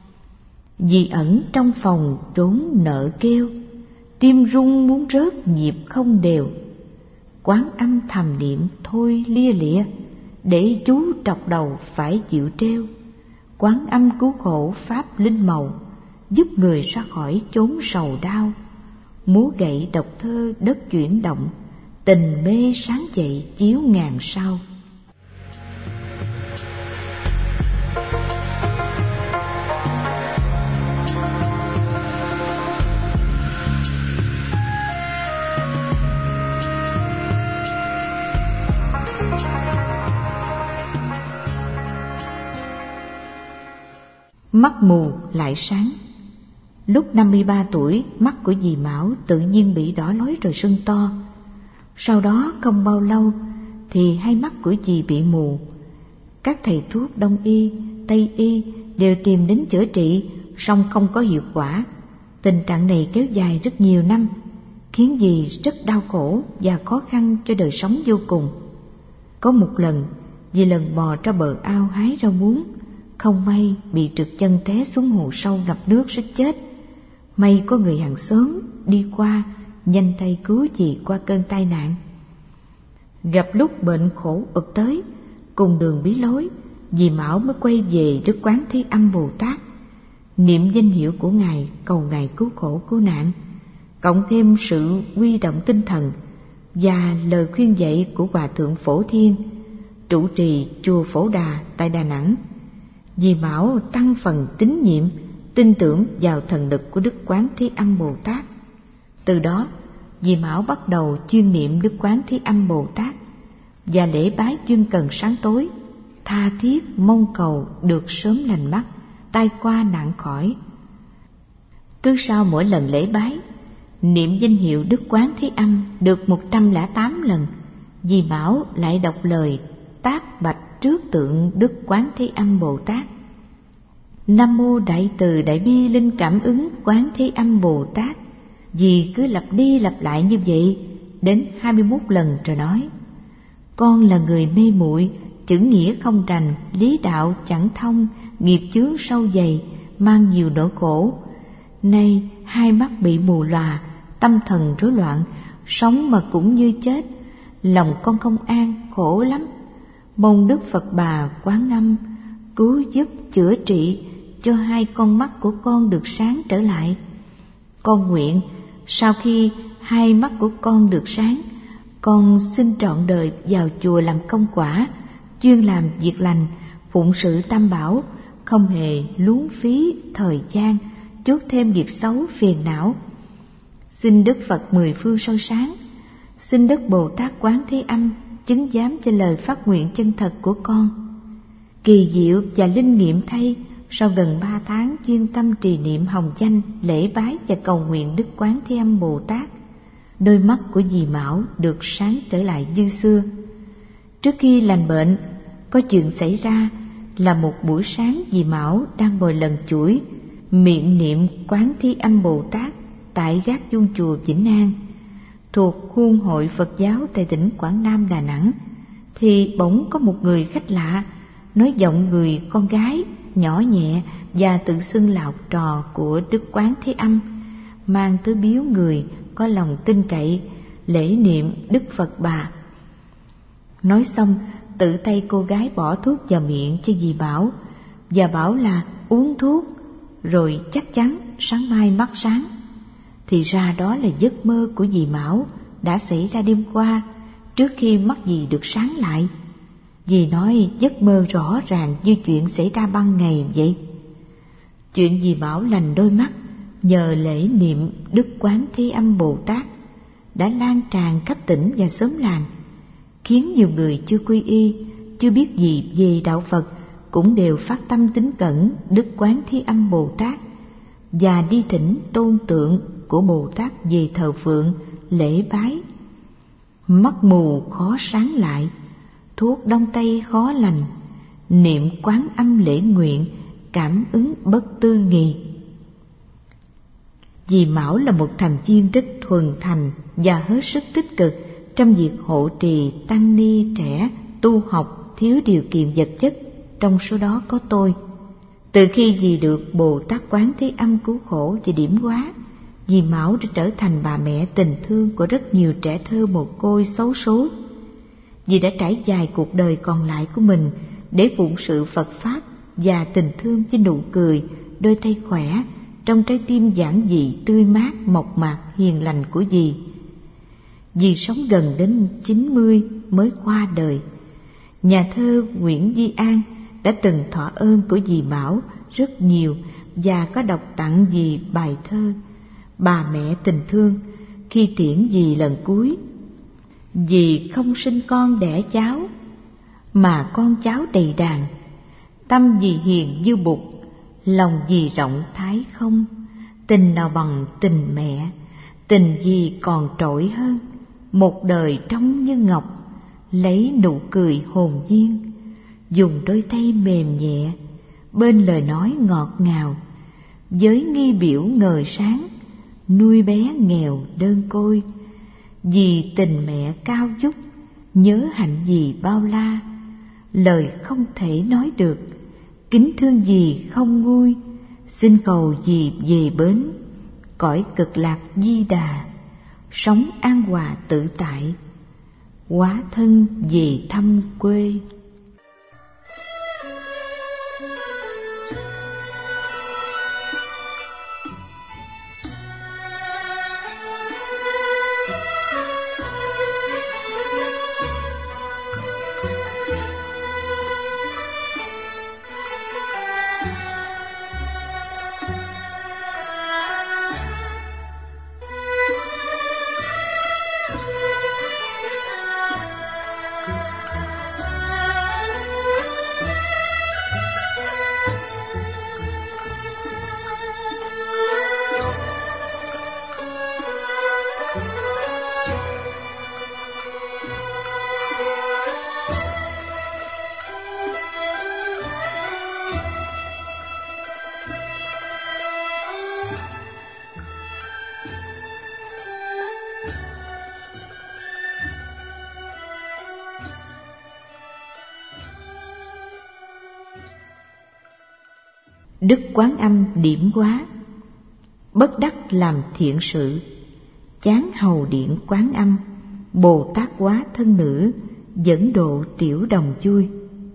Dì Ẩn trong phòng trốn nợ kêu, tim rung muốn rớt nhịp không đều. Quán Âm thầm niệm thôi lia lịa, để chú trọc đầu phải chịu treo. Quán Âm cứu khổ pháp linh màu, giúp người ra khỏi chốn sầu đau. Múa gậy đọc thơ đất chuyển động, tình mê sáng dậy chiếu ngàn sao. Mắt mù lại sáng. Lúc 53 tuổi, mắt của dì Mão tự nhiên bị đỏ lói rồi sưng to. Sau đó không bao lâu thì hai mắt của dì bị mù. Các thầy thuốc Đông y, Tây y đều tìm đến chữa trị, song không có hiệu quả. Tình trạng này kéo dài rất nhiều năm, khiến dì rất đau khổ và khó khăn cho đời sống vô cùng. Có một lần, dì lần bò ra bờ ao hái rau muống, không may bị trượt chân té xuống hồ sâu ngập nước suýt chết. May có người hàng xóm đi qua nhanh tay cứu dì qua cơn tai nạn. Gặp lúc bệnh khổ ập tới, cùng đường bí lối, dì Mão mới quay về Đức Quán Thế Âm Bồ Tát, niệm danh hiệu của Ngài cầu Ngài cứu khổ cứu nạn, cộng thêm sự huy động tinh thần và lời khuyên dạy của Hòa Thượng Phổ Thiên, trụ trì chùa Phổ Đà tại Đà Nẵng. Dì Mão tăng phần tín nhiệm, tin tưởng vào thần lực của Đức Quán Thế Âm Bồ Tát. Từ đó, dì Mão bắt đầu chuyên niệm Đức Quán Thế Âm Bồ Tát và lễ bái chuyên cần sáng tối, tha thiết mong cầu được sớm lành mắt, tai qua nạn khỏi. Cứ sau mỗi lần lễ bái, niệm danh hiệu Đức Quán Thế Âm được 108 lần, dì Mão lại đọc lời tác bạch trước tượng Đức Quán Thế Âm Bồ Tát: Nam mô Đại Từ Đại Bi Linh Cảm Ứng Quán Thế Âm Bồ Tát. Dì cứ lặp đi lặp lại như vậy đến 21 lần rồi nói: Con là người mê muội, chữ nghĩa không rành, lý đạo chẳng thông, nghiệp chướng sâu dày, mang nhiều nỗi khổ. Nay hai mắt bị mù lòa, tâm thần rối loạn, sống mà cũng như chết. Lòng con không an, khổ lắm. Mong Đức Phật Bà Quán Âm cứu giúp chữa trị cho hai con mắt của con được sáng trở lại. Con nguyện sau khi hai mắt của con được sáng, con xin trọn đời vào chùa làm công quả, chuyên làm việc lành, phụng sự Tam Bảo, không hề luống phí thời gian, chuốc thêm nghiệp xấu phiền não. Xin Đức Phật mười phương soi sáng, xin Đức Bồ Tát Quán Thế Âm chứng giám cho lời phát nguyện chân thật của con. Kỳ diệu và linh nghiệm thay, sau gần 3 tháng chuyên tâm trì niệm hồng danh, lễ bái và cầu nguyện Đức Quán Thế Âm Bồ Tát, đôi mắt của dì Mão được sáng trở lại như xưa. Trước khi lành bệnh, có chuyện xảy ra là một buổi sáng dì Mão đang ngồi lần chuỗi, miệng niệm Quán Thế Âm Bồ Tát tại gác chuông chùa Vĩnh An, thuộc khuôn hội Phật giáo tại tỉnh Quảng Nam, Đà Nẵng, thì bỗng có một người khách lạ nói giọng người con gái nhỏ nhẹ và tự xưng là học trò của Đức Quán Thế Âm, mang tới biếu người có lòng tin cậy lễ niệm Đức Phật Bà. Nói xong, tự tay cô gái bỏ thuốc vào miệng cho dì Bảo và bảo là uống thuốc rồi chắc chắn sáng mai mắt sáng. Thì ra đó là giấc mơ của dì Mão đã xảy ra đêm qua trước khi mắt dì được sáng lại. Dì nói giấc mơ rõ ràng như chuyện xảy ra ban ngày vậy. Chuyện dì Mão lành đôi mắt nhờ lễ niệm Đức Quán Thế Âm Bồ Tát đã lan tràn khắp tỉnh và xóm làng, khiến nhiều người chưa quy y, chưa biết gì về đạo Phật cũng đều phát tâm tín cẩn Đức Quán Thế Âm Bồ Tát và đi thỉnh tôn tượng của Bồ Tát về thờ phượng, lễ bái. Mắt mù khó sáng lại, thuốc đông tây khó lành, niệm Quán Âm lễ nguyện, cảm ứng bất tư nghì. Dì Mão là một thành viên rất thuần thành và hết sức tích cực trong việc hộ trì tăng ni trẻ tu học thiếu điều kiện vật chất, trong số đó có tôi. Từ khi dì được Bồ Tát Quán Thế Âm cứu khổ và điểm hóa, dì Mão đã trở thành bà mẹ tình thương của rất nhiều trẻ thơ mồ côi xấu số. Dì đã trải dài cuộc đời còn lại của mình để phụng sự Phật Pháp và tình thương với nụ cười, đôi tay khỏe, trong trái tim giản dị, tươi mát, mộc mạc, hiền lành của dì. Dì sống gần đến 90 mới qua đời. Nhà thơ Nguyễn Duy An đã từng thọ ơn của dì Mão rất nhiều và có đọc tặng dì bài thơ Bà Mẹ Tình Thương khi tiễn dì lần cuối. Dì không sinh con đẻ cháu, mà con cháu đầy đàn. Tâm dì hiền như bụt, lòng dì rộng thái không. Tình nào bằng tình mẹ, tình dì còn trội hơn. Một đời trong như ngọc, lấy nụ cười hồn nhiên, dùng đôi tay mềm nhẹ, bên lời nói ngọt ngào, với nghi biểu ngời sáng, nuôi bé nghèo đơn côi. Vì tình mẹ cao vút, nhớ hạnh dì bao la, lời không thể nói được, kính thương dì không nguôi. Xin cầu dì về bến, cõi cực lạc Di Đà, sống an hòa tự tại, hóa thân về thăm quê. Đức Quán Âm điểm hóa, bất đắc làm thiện sự. chán hầu điện Quán Âm, Bồ Tát hóa thân nữ, dẫn độ tiểu đồng vui.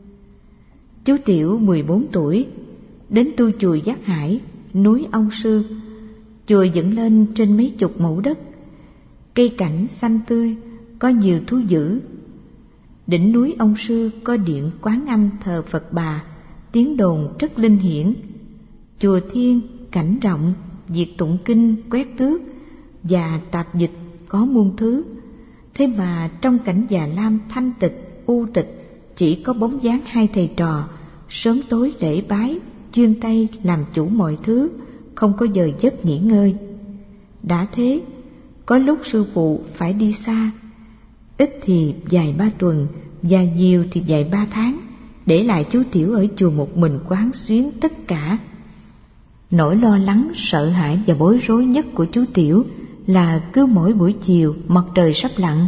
Chú Tiểu 14 tuổi, đến tu chùa Giác Hải, núi Ông Sư. Chùa dựng lên trên mấy chục mẫu đất, cây cảnh xanh tươi, có nhiều thú dữ. Đỉnh núi Ông Sư có điện Quán Âm thờ Phật Bà, tiếng đồn rất linh hiển. Chùa Thiên cảnh rộng, việc tụng kinh, quét tước và tạp dịch có muôn thứ. Thế mà trong cảnh già lam thanh tịch, u tịch, chỉ có bóng dáng hai thầy trò, sớm tối lễ bái, chuyên tay làm chủ mọi thứ, không có giờ giấc nghỉ ngơi. Đã thế, có lúc sư phụ phải đi xa, ít thì vài 3 tuần, và nhiều thì vài 3 tháng, để lại chú Tiểu ở chùa một mình quán xuyến tất cả. Nỗi lo lắng, sợ hãi và bối rối nhất của chú Tiểu là cứ mỗi buổi chiều mặt trời sắp lặn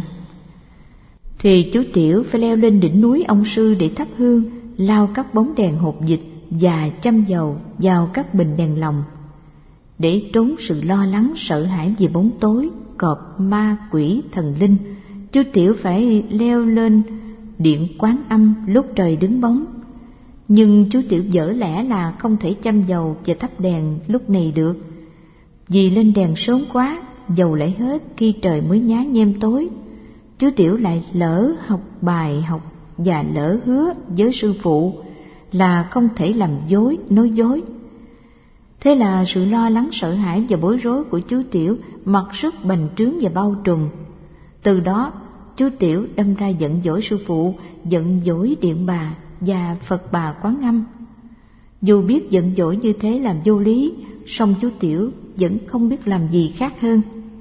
thì chú Tiểu phải leo lên đỉnh núi Ông Sư để thắp hương, lau các bóng đèn hột dịch và châm dầu vào các bình đèn lồng. Để trốn sự lo lắng sợ hãi về bóng tối, cọp, ma, quỷ, thần linh, chú Tiểu phải leo lên điện Quán Âm lúc trời đứng bóng. Nhưng chú Tiểu dở lẽ là không thể châm dầu và thắp đèn lúc này được, vì lên đèn sớm quá, dầu lại hết khi trời mới nhá nhem tối. Chú Tiểu lại lỡ học bài học và lỡ hứa với sư phụ là không thể làm dối, nói dối. Thế là sự lo lắng sợ hãi và bối rối của chú Tiểu mặc sức bành trướng và bao trùm. Từ đó chú Tiểu đâm ra giận dỗi sư phụ, giận dỗi Điện Bà và Phật Bà Quán Âm. Dù biết giận dỗi như thế làm vô lý, song chú Tiểu vẫn không biết làm gì khác hơn.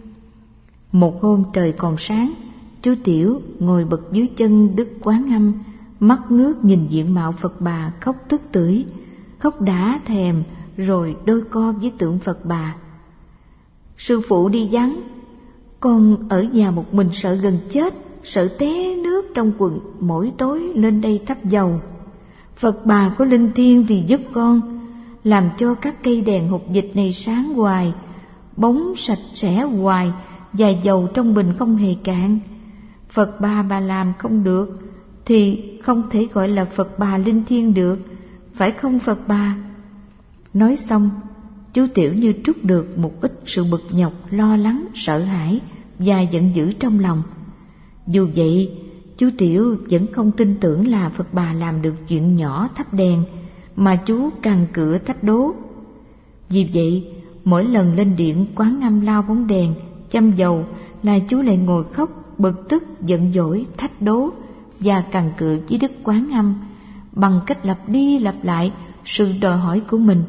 Một hôm trời còn sáng, chú Tiểu ngồi bật dưới chân Đức Quán Âm, mắt ngước nhìn diện mạo Phật Bà khóc tức tưởi, khóc đã thèm rồi đôi co với tượng Phật Bà. Sư phụ đi vắng, con ở nhà một mình sợ gần chết, sợ té nước trong quần, mỗi tối lên đây thắp dầu. Phật Bà có linh thiêng thì giúp con, làm cho các cây đèn hột dịch này sáng hoài, bóng sạch sẽ hoài, và dầu trong bình không hề cạn. Phật bà làm không được thì không thể gọi là Phật Bà linh thiêng được, phải không Phật Bà? Nói xong, chú Tiểu như trút được một ít sự bực nhọc, lo lắng, sợ hãi và giận dữ trong lòng. Dù vậy, chú Tiểu vẫn không tin tưởng là Phật Bà làm được chuyện nhỏ thắp đèn, mà chú cằn cựa thách đố. Vì vậy, mỗi lần lên điện Quán Âm lau bóng đèn, châm dầu là chú lại ngồi khóc, bực tức, giận dỗi, thách đố và cằn cựa với Đức Quán Âm bằng cách lặp đi lặp lại sự đòi hỏi của mình.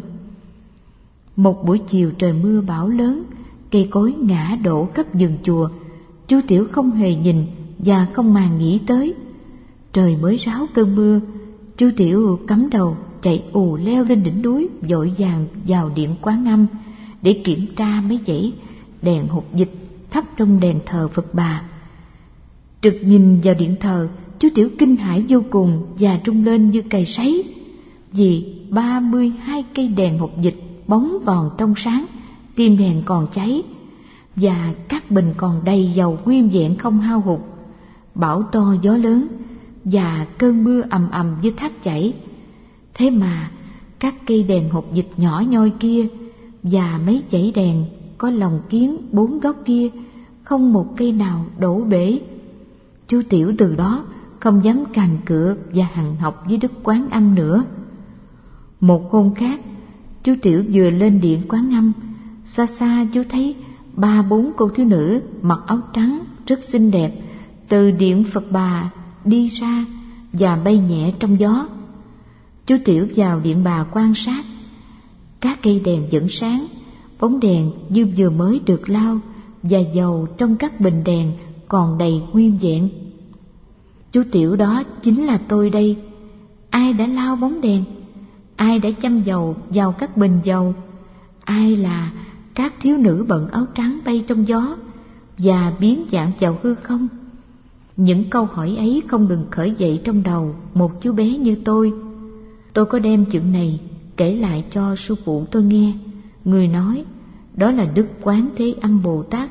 Một buổi chiều trời mưa bão lớn, cây cối ngã đổ khắp vườn chùa. Chú Tiểu không hề nhìn và không màng nghĩ tới. Trời mới ráo cơn mưa, chú Tiểu cắm đầu chạy ù leo lên đỉnh núi, vội vàng vào điện Quán Âm để kiểm tra mấy dãy đèn hột dịch thắp trong đền thờ Phật Bà. Trực nhìn vào điện thờ, chú Tiểu kinh hãi vô cùng và rung lên như cày sấy, vì 32 cây đèn hột dịch bóng còn trong sáng, tim đèn còn cháy, và các bình còn đầy dầu nguyên vẹn không hao hụt. Bão to gió lớn và cơn mưa ầm ầm như thác chảy. Thế mà các cây đèn hột dịch nhỏ nhoi kia và mấy dãy đèn có lồng kiến 4 góc kia, không một cây nào đổ bể. Chú Tiểu từ đó không dám cằn cựa và hằn học với Đức Quán Âm nữa. Một hôm khác, chú Tiểu vừa lên điện Quán Âm, xa xa chú thấy 3-4 cô thiếu nữ mặc áo trắng rất xinh đẹp từ điện Phật Bà đi ra và bay nhẹ trong gió. Chú Tiểu vào điện Bà quan sát. Các cây đèn vẫn sáng, bóng đèn như vừa mới được lau, và dầu trong các bình đèn còn đầy nguyên vẹn. Chú Tiểu đó chính là tôi đây. Ai đã lau bóng đèn? Ai đã châm dầu vào các bình dầu? Ai là các thiếu nữ bận áo trắng bay trong gió và biến dạng vào hư không? Những câu hỏi ấy không ngừng khởi dậy trong đầu một chú bé như tôi. Tôi có đem chuyện này kể lại cho sư phụ tôi nghe. Người nói đó là Đức Quán Thế Âm Bồ Tát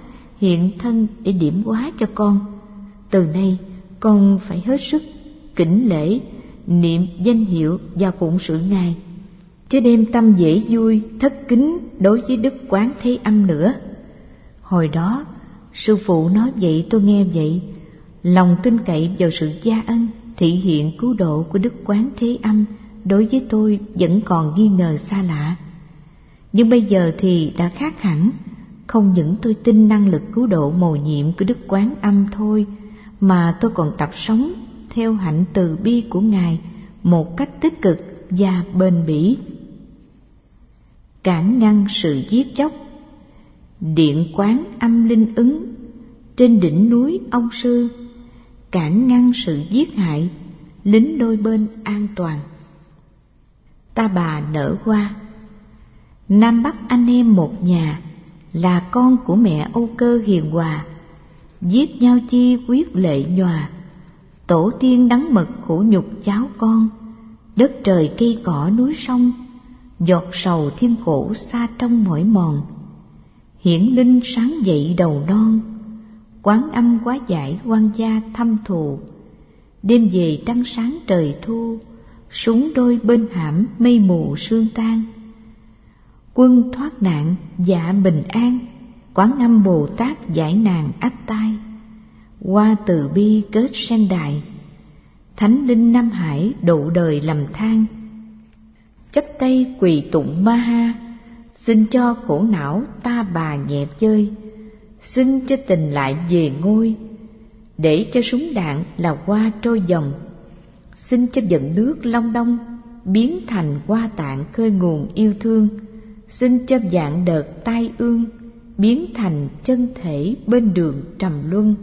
hiện thân để điểm hóa cho con. Từ nay con phải hết sức kính lễ, niệm danh hiệu và phụng sự Ngài, chứ đem tâm dễ vui, thất kính đối với Đức Quán Thế Âm nữa. Hồi đó, sư phụ nói vậy tôi nghe vậy, lòng tin cậy vào sự gia ân, thị hiện cứu độ của Đức Quán Thế Âm đối với tôi vẫn còn nghi ngờ xa lạ. Nhưng bây giờ thì đã khác hẳn, không những tôi tin năng lực cứu độ mầu nhiệm của Đức Quán Âm thôi, mà tôi còn tập sống theo hạnh từ bi của Ngài một cách tích cực và bền bỉ. Cản ngăn sự giết chóc. Điện Quán Âm linh ứng trên đỉnh núi Ông Sư, cản ngăn sự giết hại, lính đôi bên an toàn. Ta bà nở hoa. Nam Bắc anh em một nhà, là con của mẹ Âu Cơ hiền hòa, giết nhau chi quyết lệ nhòa, tổ tiên đắng mật khổ nhục cháu con, đất trời cây cỏ núi sông, giọt sầu thiên khổ xa trong mỏi mòn. Hiển linh sáng dậy đầu non, Quán Âm quá giải oan gia thâm thù, đêm về trăng sáng trời thu, súng đôi bên hãm mây mù sương tan. Quân thoát nạn dạ bình an, Quán Âm Bồ Tát giải nạn ách tai, qua từ bi kết sen đại, Thánh linh Nam Hải độ đời lầm than. Chắp tay quỳ tụng ma ha, xin cho khổ não ta bà nhẹ chơi, xin cho tình lại về ngôi, để cho súng đạn là hoa trôi dòng, xin cho vận nước Long Đông biến thành hoa tạng khơi nguồn yêu thương, xin cho vạn đợt tai ương biến thành chân thể bên đường trầm luân.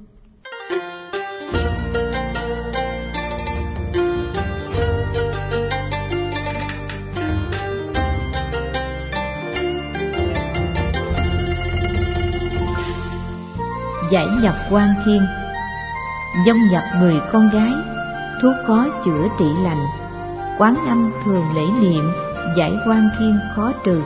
Giải nhập Quan Khiên. Dông nhập người con gái, thuốc khó chữa trị lành, Quán Âm thường lễ niệm, giải Quan Khiên khó trừ.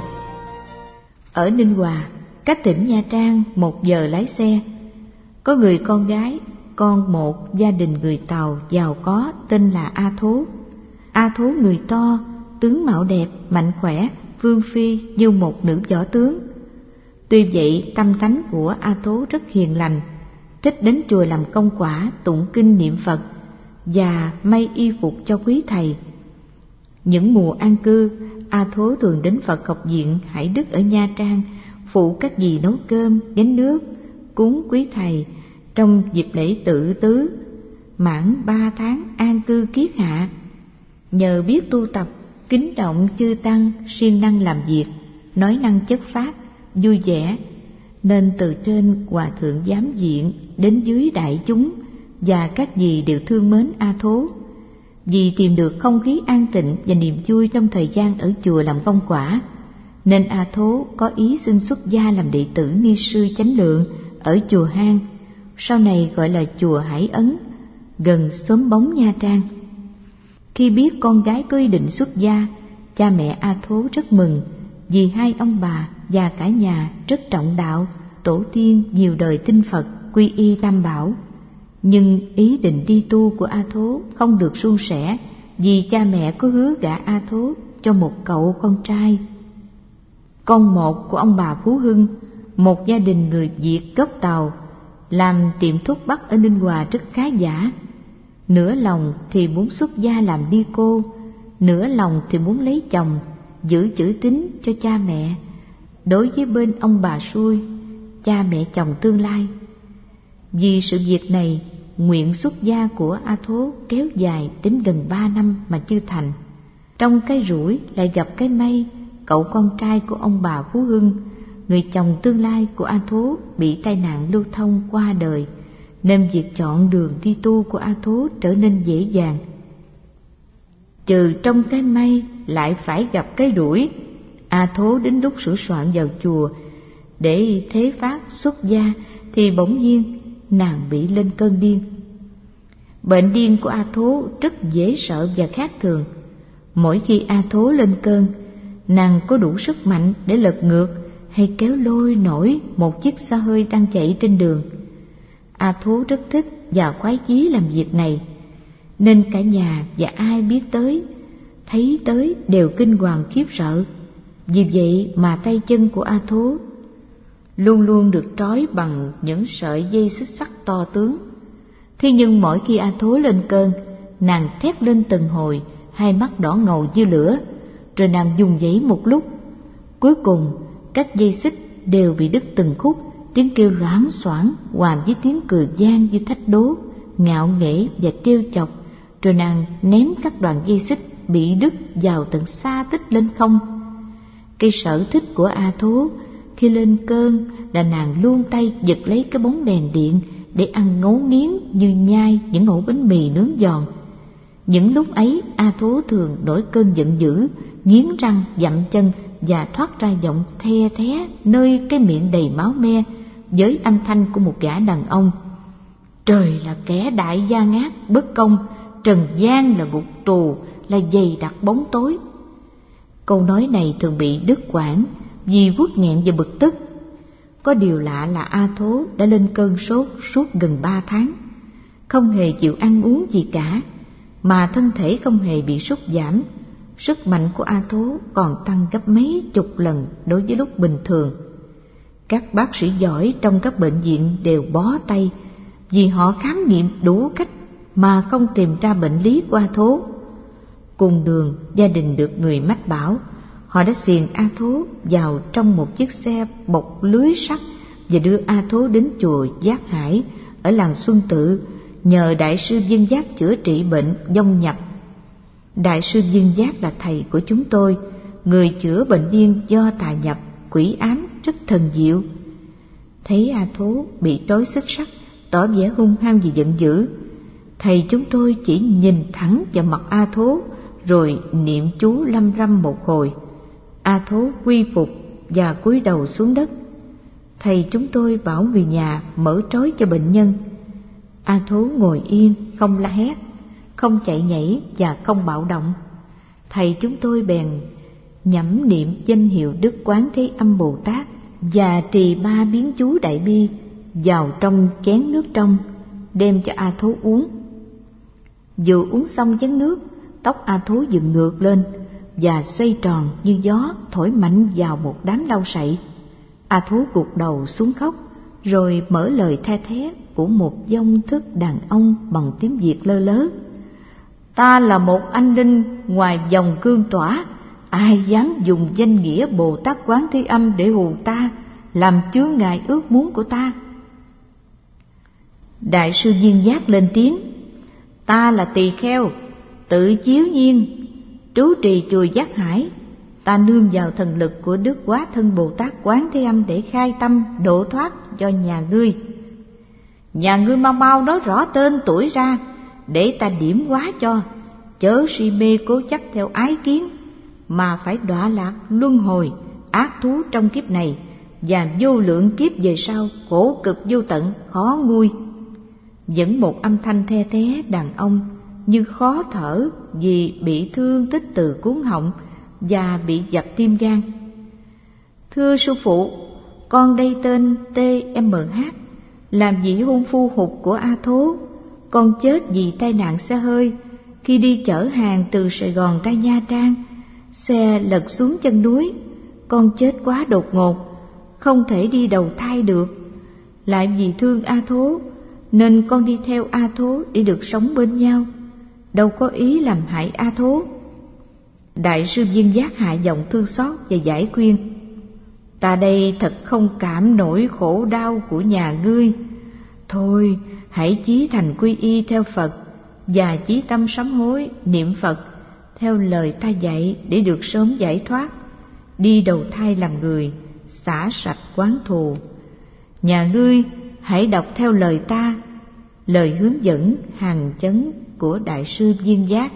Ở Ninh Hòa, cách tỉnh Nha Trang 1 giờ lái xe, có người con gái, con một gia đình người Tàu giàu có tên là A Thố. A Thố người to, tướng mạo đẹp, mạnh khỏe, phương phi như một nữ võ tướng. Tuy vậy, tâm tánh của A Thố rất hiền lành, thích đến chùa làm công quả, tụng kinh niệm Phật và may y phục cho quý thầy. Những mùa an cư, A Thố thường đến Phật học viện Hải Đức ở Nha Trang, phụ các dì nấu cơm, gánh nước, cúng quý thầy trong dịp lễ Tự Tứ, mãn 3 tháng an cư kiết hạ. Nhờ biết tu tập, kính trọng chư tăng, siêng năng làm việc, nói năng chất phác, vui vẻ, nên từ trên Hòa Thượng Giám Viện đến dưới đại chúng và các dì đều thương mến A Thố. Vì tìm được không khí an tịnh và niềm vui trong thời gian ở chùa làm công quả, nên A Thố có ý xin xuất gia làm đệ tử Ni sư Chánh Lượng ở chùa Hang, sau này gọi là chùa Hải Ấn, gần xóm Bóng Nha Trang. Khi biết con gái có ý định xuất gia, cha mẹ A Thố rất mừng, vì hai ông bà và cả nhà rất trọng đạo, tổ tiên nhiều đời tin Phật, quy y Tam Bảo. Nhưng ý định đi tu của A Thố không được suôn sẻ, vì cha mẹ có hứa gả A Thố cho một cậu con trai. Con một của ông bà Phú Hưng, một gia đình người Việt gốc Tàu, làm tiệm thuốc bắc ở Ninh Hòa rất khá giả. Nửa lòng thì muốn xuất gia làm ni cô, nửa lòng thì muốn lấy chồng, giữ chữ tín cho cha mẹ. Đối với bên ông bà Xui, cha mẹ chồng tương lai. Vì sự việc này, nguyện xuất gia của A Thố kéo dài đến gần 3 năm mà chưa thành. Trong cái rủi lại gặp cái may, cậu con trai của ông bà Phú Hưng, người chồng tương lai của A Thố, bị tai nạn lưu thông qua đời, nên việc chọn đường đi tu của A Thố trở nên dễ dàng. Trừ trong cái may lại phải gặp cái rủi, A Thố đến lúc sửa soạn vào chùa để thế pháp xuất gia thì bỗng nhiên nàng bị lên cơn điên. Bệnh điên của A Thố rất dễ sợ và khác thường. Mỗi khi A Thố lên cơn, nàng có đủ sức mạnh để lật ngược hay kéo lôi nổi một chiếc xe hơi đang chạy trên đường. A Thố rất thích và khoái chí làm việc này, nên cả nhà và ai biết tới, thấy tới đều kinh hoàng khiếp sợ. Vì vậy mà tay chân của A Thố luôn luôn được trói bằng những sợi dây xích sắt to tướng. Thế nhưng mỗi khi A Thố lên cơn, nàng thét lên từng hồi, hai mắt đỏ ngầu như lửa, rồi nàng dùng dãy một lúc. Cuối cùng các dây xích đều bị đứt từng khúc, tiếng kêu loảng xoảng hòa với tiếng cười vang như thách đố, ngạo nghễ và trêu chọc. Rồi nàng ném các đoạn dây xích bị đứt vào tận xa tích lên không. Cái sở thích của A Thố khi lên cơn là nàng luôn tay giật lấy cái bóng đèn điện để ăn ngấu nghiến như nhai những ổ bánh mì nướng giòn. Những lúc ấy A Thố thường nổi cơn giận dữ, nghiến răng dậm chân và thoát ra giọng the thé nơi cái miệng đầy máu me với âm thanh của một gã đàn ông: "Trời là kẻ đại gian ác bất công, trần gian là ngục tù, là dày đặc bóng tối." Câu nói này thường bị đứt quãng vì uất nghẹn và bực tức. Có điều lạ là A Thố đã lên cơn sốt suốt gần 3 tháng, không hề chịu ăn uống gì cả, mà thân thể không hề bị sút giảm. Sức mạnh của A Thố còn tăng gấp mấy chục lần đối với lúc bình thường. Các bác sĩ giỏi trong các bệnh viện đều bó tay vì họ khám nghiệm đủ cách mà không tìm ra bệnh lý của A Thố. Cùng đường, gia đình được người mách bảo, họ đã xiềng A Thố vào trong một chiếc xe bọc lưới sắt và đưa A Thố đến chùa Giác Hải ở làng Xuân Tự, nhờ Đại sư Viên Giác chữa trị bệnh vong nhập. Đại sư Viên Giác là thầy của chúng tôi, người chữa bệnh điên do tà nhập, quỷ ám rất thần diệu. Thấy A Thố bị trói xích sắt, tỏ vẻ hung hăng và giận dữ, thầy chúng tôi chỉ nhìn thẳng vào mặt A Thố rồi niệm chú lâm râm một hồi. A Thố quy phục và cúi đầu xuống đất. Thầy chúng tôi bảo người nhà mở trói cho bệnh nhân. A Thố ngồi yên, không la hét, không chạy nhảy và không bạo động. Thầy chúng tôi bèn nhẩm niệm danh hiệu Đức Quán Thế Âm Bồ Tát và trì 3 biến chú đại bi vào trong chén nước trong, đem cho A Thố uống. Vừa uống xong chén nước, tóc A Thố dựng ngược lên và xoay tròn như gió thổi mạnh vào một đám lau sậy. A Thố gục đầu xuống khóc, rồi mở lời the thé của một vong thức đàn ông bằng tiếng Việt lơ lớ: "Ta là một anh linh ngoài vòng cương tỏa, ai dám dùng danh nghĩa Bồ Tát Quán Thế Âm để hù ta, làm chướng ngại ước muốn của ta?" Đại sư Viên Giác lên tiếng: "Ta là tỳ kheo Tự Chiếu Nhiên, trú trì chùa Giác Hải. Ta nương vào thần lực của Đức Hóa Thân Bồ Tát Quán Thế Âm để khai tâm độ thoát cho nhà ngươi. Nhà ngươi mau mau nói rõ tên tuổi ra để ta điểm hóa cho, chớ si mê cố chấp theo ái kiến, mà phải đọa lạc luân hồi ác thú trong kiếp này và vô lượng kiếp về sau, khổ cực vô tận khó nguôi." Vẫn một âm thanh the thé đàn ông như khó thở vì bị thương tích từ cuống họng và bị dập tim gan. "Thưa sư phụ, con đây tên TMH, làm vị hôn phu hụt của A Thố. Con chết vì tai nạn xe hơi khi đi chở hàng từ Sài Gòn ra Nha Trang. Xe lật xuống chân núi, con chết quá đột ngột, không thể đi đầu thai được. Lại vì thương A Thố nên con đi theo A Thố để được sống bên nhau, đâu có ý làm hại A Thố." Đại sư Viên Giác hạ giọng thương xót và giải khuyên: "Ta đây thật không cảm nổi khổ đau của nhà ngươi. Thôi hãy chí thành quy y theo Phật và chí tâm sám hối niệm Phật theo lời ta dạy để được sớm giải thoát, đi đầu thai làm người, xả sạch oán thù. Nhà ngươi hãy đọc theo lời ta, lời hướng dẫn hằng chấn của Đại sư Viên Giác.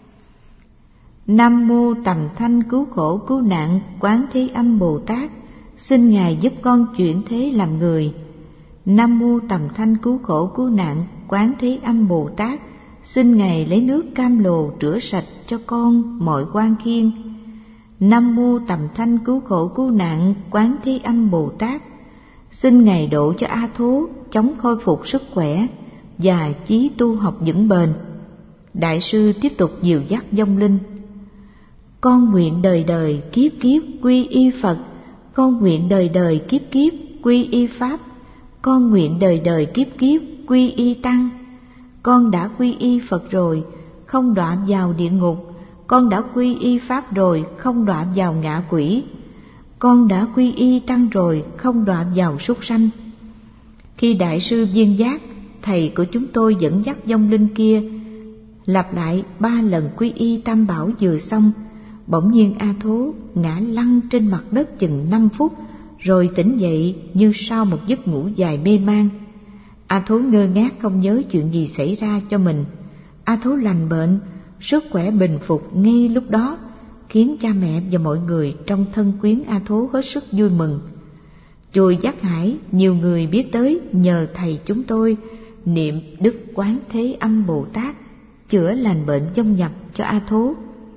Nam mô Tầm Thanh Cứu Khổ Cứu Nạn Quán Thế Âm Bồ Tát, xin Ngài giúp con chuyển thế làm người. Nam mô Tầm Thanh Cứu Khổ Cứu Nạn Quán Thế Âm Bồ Tát, xin Ngài lấy nước cam lồ rửa sạch cho con mọi oan khiên. Nam mô Tầm Thanh Cứu Khổ Cứu Nạn Quán Thế Âm Bồ Tát. Xin Ngài độ cho A Thố chóng khôi phục sức khỏe và chí tu học vững bền. Đại sư tiếp tục dìu dắt vong linh. Con nguyện đời đời kiếp kiếp quy y Phật, con nguyện đời đời kiếp kiếp quy y Pháp, con nguyện đời đời kiếp kiếp quy y Tăng. Con đã quy y Phật rồi, không đọa vào địa ngục. Con đã quy y Pháp rồi, không đọa vào ngạ quỷ. Con đã quy y Tăng rồi, không đọa vào súc sanh. Khi Đại sư Viên Giác, thầy của chúng tôi dẫn dắt vong linh kia lặp lại 3 lần quy y Tam Bảo vừa xong, bỗng nhiên A Thố ngã lăn trên mặt đất chừng 5 phút, rồi tỉnh dậy như sau một giấc ngủ dài mê man. A Thố ngơ ngác không nhớ chuyện gì xảy ra cho mình. A Thố lành bệnh, sức khỏe bình phục ngay lúc đó, khiến cha mẹ và mọi người trong thân quyến A Thố hết sức vui mừng. Chùa Giác Hải nhiều người biết tới nhờ thầy chúng tôi niệm Đức Quán Thế Âm Bồ Tát chữa lành bệnh vong nhập cho A Thố.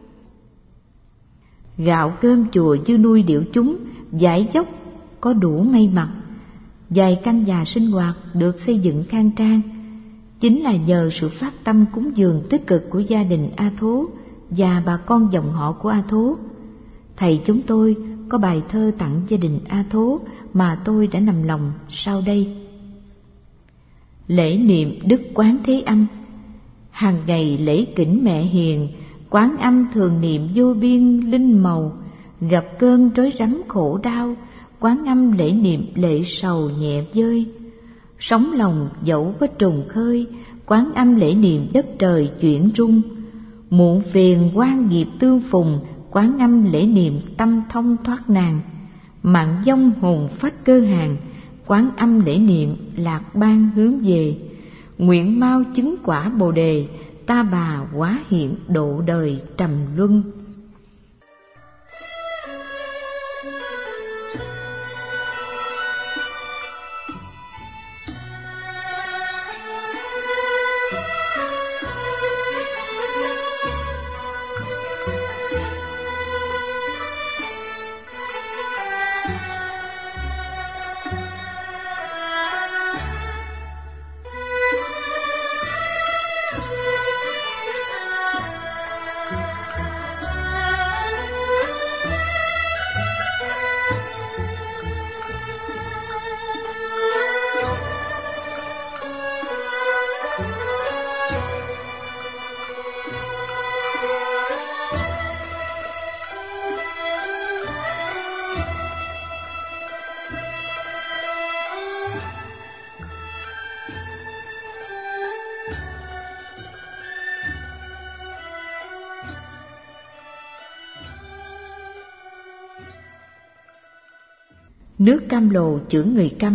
Gạo cơm chùa dư nuôi điệu chúng, giải dốc có đủ may mặc. Vài căn nhà sinh hoạt được xây dựng khang trang, chính là nhờ sự phát tâm cúng dường tích cực của gia đình A Thố và bà con dòng họ của A Thố. Thầy chúng tôi có bài thơ tặng gia đình A Thố mà tôi đã nằm lòng sau đây. Lễ niệm Đức Quán Thế Âm. Hàng ngày lễ kính mẹ hiền, Quán Âm thường niệm vô biên linh màu. Gặp cơn rối rắm khổ đau, Quán Âm lễ niệm lệ sầu nhẹ vơi. Sống lòng dẫu có trùng khơi, Quán Âm lễ niệm đất trời chuyển rung. Muộn phiền oan nghiệp tương phùng, Quán Âm lễ niệm tâm thông thoát nạn. Mạng vong hồn phách cơ hàng, Quán Âm lễ niệm lạc ban hướng về. Nguyện mau chứng quả Bồ đề, ta bà hóa hiện độ đời trầm luân. Nước cam lồ chữa người câm.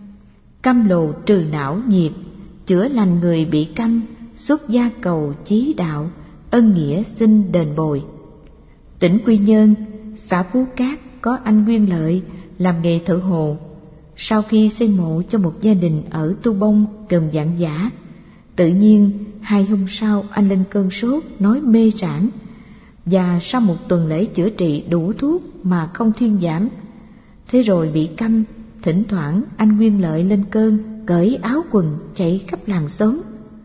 Cam lồ trừ não nhiệt, chữa lành người bị câm, xuất gia cầu chí đạo, ân nghĩa xin đền bồi. Tỉnh Quy Nhơn, xã Phú Cát có anh Nguyên Lợi làm nghề thợ hồ. Sau khi xây mộ cho một gia đình ở Tu Bông gần Vạn Giả, tự nhiên 2 hôm sau anh lên cơn sốt nói mê sảng, và sau 1 tuần lễ chữa trị đủ thuốc mà không thuyên giảm. Thế rồi bị câm, thỉnh thoảng anh Nguyên Lợi lên cơn, cởi áo quần chạy khắp làng xóm.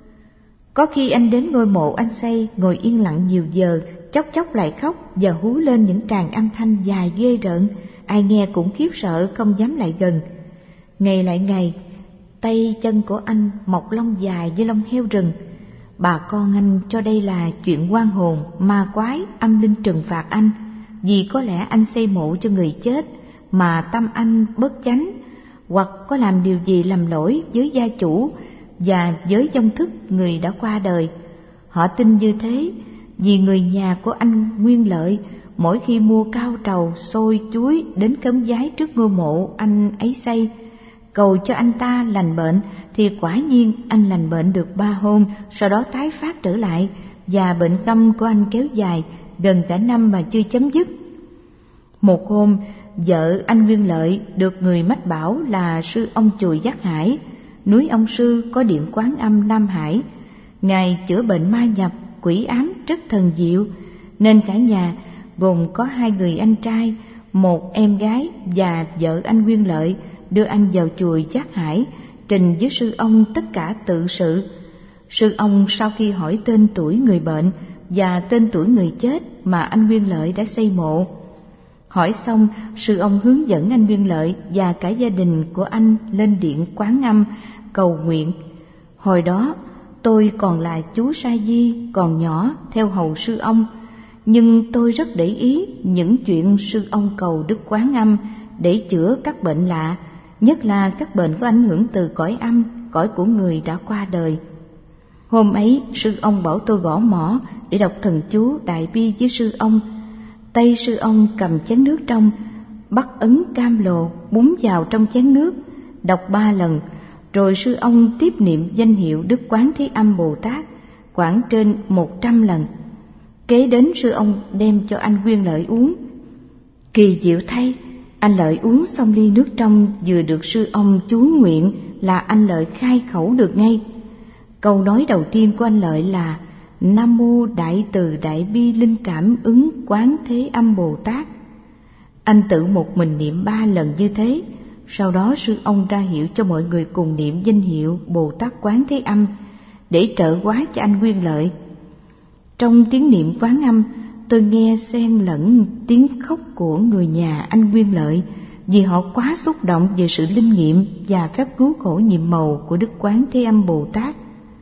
Có khi anh đến ngôi mộ anh xây, ngồi yên lặng nhiều giờ, chốc chốc lại khóc và hú lên những tràng âm thanh dài ghê rợn, ai nghe cũng khiếp sợ không dám lại gần. Ngày lại ngày, tay chân của anh mọc lông dài như lông heo rừng. Bà con anh cho đây là chuyện oan hồn, ma quái, âm linh trừng phạt anh, vì có lẽ anh xây mộ cho người chết mà tâm anh bất chánh, hoặc có làm điều gì lầm lỗi với gia chủ và với vong thức người đã qua đời. Họ tin như thế vì người nhà của anh Nguyên Lợi mỗi khi mua cao trầu, xôi, chuối đến khấn vái trước ngôi mộ anh ấy xây, cầu cho anh ta lành bệnh, thì quả nhiên anh lành bệnh được 3 hôm, sau đó tái phát trở lại, và bệnh câm của anh kéo dài gần cả năm mà chưa chấm dứt. Một hôm, vợ anh Nguyên Lợi được người mách bảo là sư ông chùa Giác Hải, núi ông sư có điện Quán Âm Nam Hải. Ngài chữa bệnh ma nhập, quỷ ám rất thần diệu, nên cả nhà gồm có 2 người anh trai, 1 em gái và vợ anh Nguyên Lợi, đưa anh vào chùa Giác Hải, trình với sư ông tất cả tự sự. Sư ông sau khi hỏi tên tuổi người bệnh và tên tuổi người chết mà anh Nguyên Lợi đã xây mộ. Hỏi xong, sư ông hướng dẫn anh Nguyên Lợi và cả gia đình của anh lên điện Quán Âm cầu nguyện. Hồi đó tôi còn là chú Sa Di, còn nhỏ theo hầu sư ông, nhưng tôi rất để ý những chuyện sư ông cầu Đức Quán Âm để chữa các bệnh lạ, nhất là các bệnh có ảnh hưởng từ cõi âm, cõi của người đã qua đời. Hôm ấy, sư ông bảo tôi gõ mõ để đọc thần chú Đại Bi với sư ông. Tay sư ông cầm chén nước trong, bắt ấn cam lồ búng vào trong chén nước, đọc 3 lần, rồi sư ông tiếp niệm danh hiệu Đức Quán Thế Âm Bồ Tát khoảng trên 100 lần. Kế đến sư ông đem cho anh Nguyên Lợi uống. Kỳ diệu thay, anh Lợi uống xong ly nước trong vừa được sư ông chú nguyện là anh Lợi khai khẩu được ngay. Câu nói đầu tiên của anh Lợi là Nam Mô Đại Từ Đại Bi Linh Cảm Ứng Quán Thế Âm Bồ Tát. Anh tự một mình niệm 3 lần như thế. Sau đó sư ông ra hiệu cho mọi người cùng niệm danh hiệu Bồ Tát Quán Thế Âm để trợ hóa cho anh Nguyên Lợi. Trong tiếng niệm Quán Âm, tôi nghe xen lẫn tiếng khóc của người nhà anh Nguyên Lợi vì họ quá xúc động về sự linh nghiệm và phép cứu khổ nhiệm màu của Đức Quán Thế Âm Bồ Tát.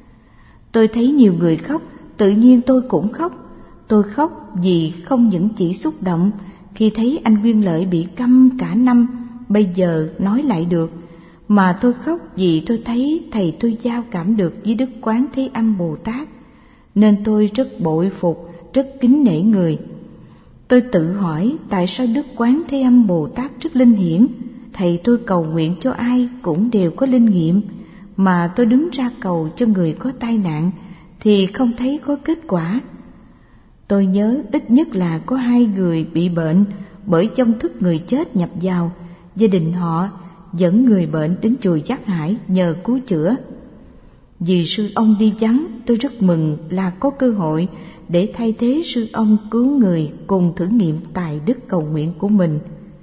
Tôi thấy nhiều người khóc, tự nhiên tôi cũng khóc. Tôi khóc vì không những chỉ xúc động khi thấy anh Nguyên Lợi bị câm cả năm, bây giờ nói lại được, mà tôi khóc vì tôi thấy thầy tôi giao cảm được với Đức Quán Thế Âm Bồ Tát, nên tôi rất bội phục, rất kính nể người. Tôi tự hỏi tại sao Đức Quán Thế Âm Bồ Tát rất linh hiển, thầy tôi cầu nguyện cho ai cũng đều có linh nghiệm, mà tôi đứng ra cầu cho người có tai nạn thì không thấy có kết quả. Tôi nhớ ít nhất là có 2 người bị bệnh bởi trong thức người chết nhập vào, gia đình họ dẫn người bệnh đến chùa Giác Hải nhờ cứu chữa. Vì sư ông đi vắng, tôi rất mừng là có cơ hội để thay thế sư ông cứu người cùng thử nghiệm tài đức cầu nguyện của mình.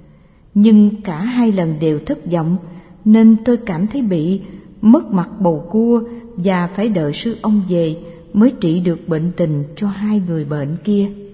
Nhưng cả 2 lần đều thất vọng, nên tôi cảm thấy bị mất mặt bầu cua và phải đợi sư ông về mới trị được bệnh tình cho 2 người bệnh kia.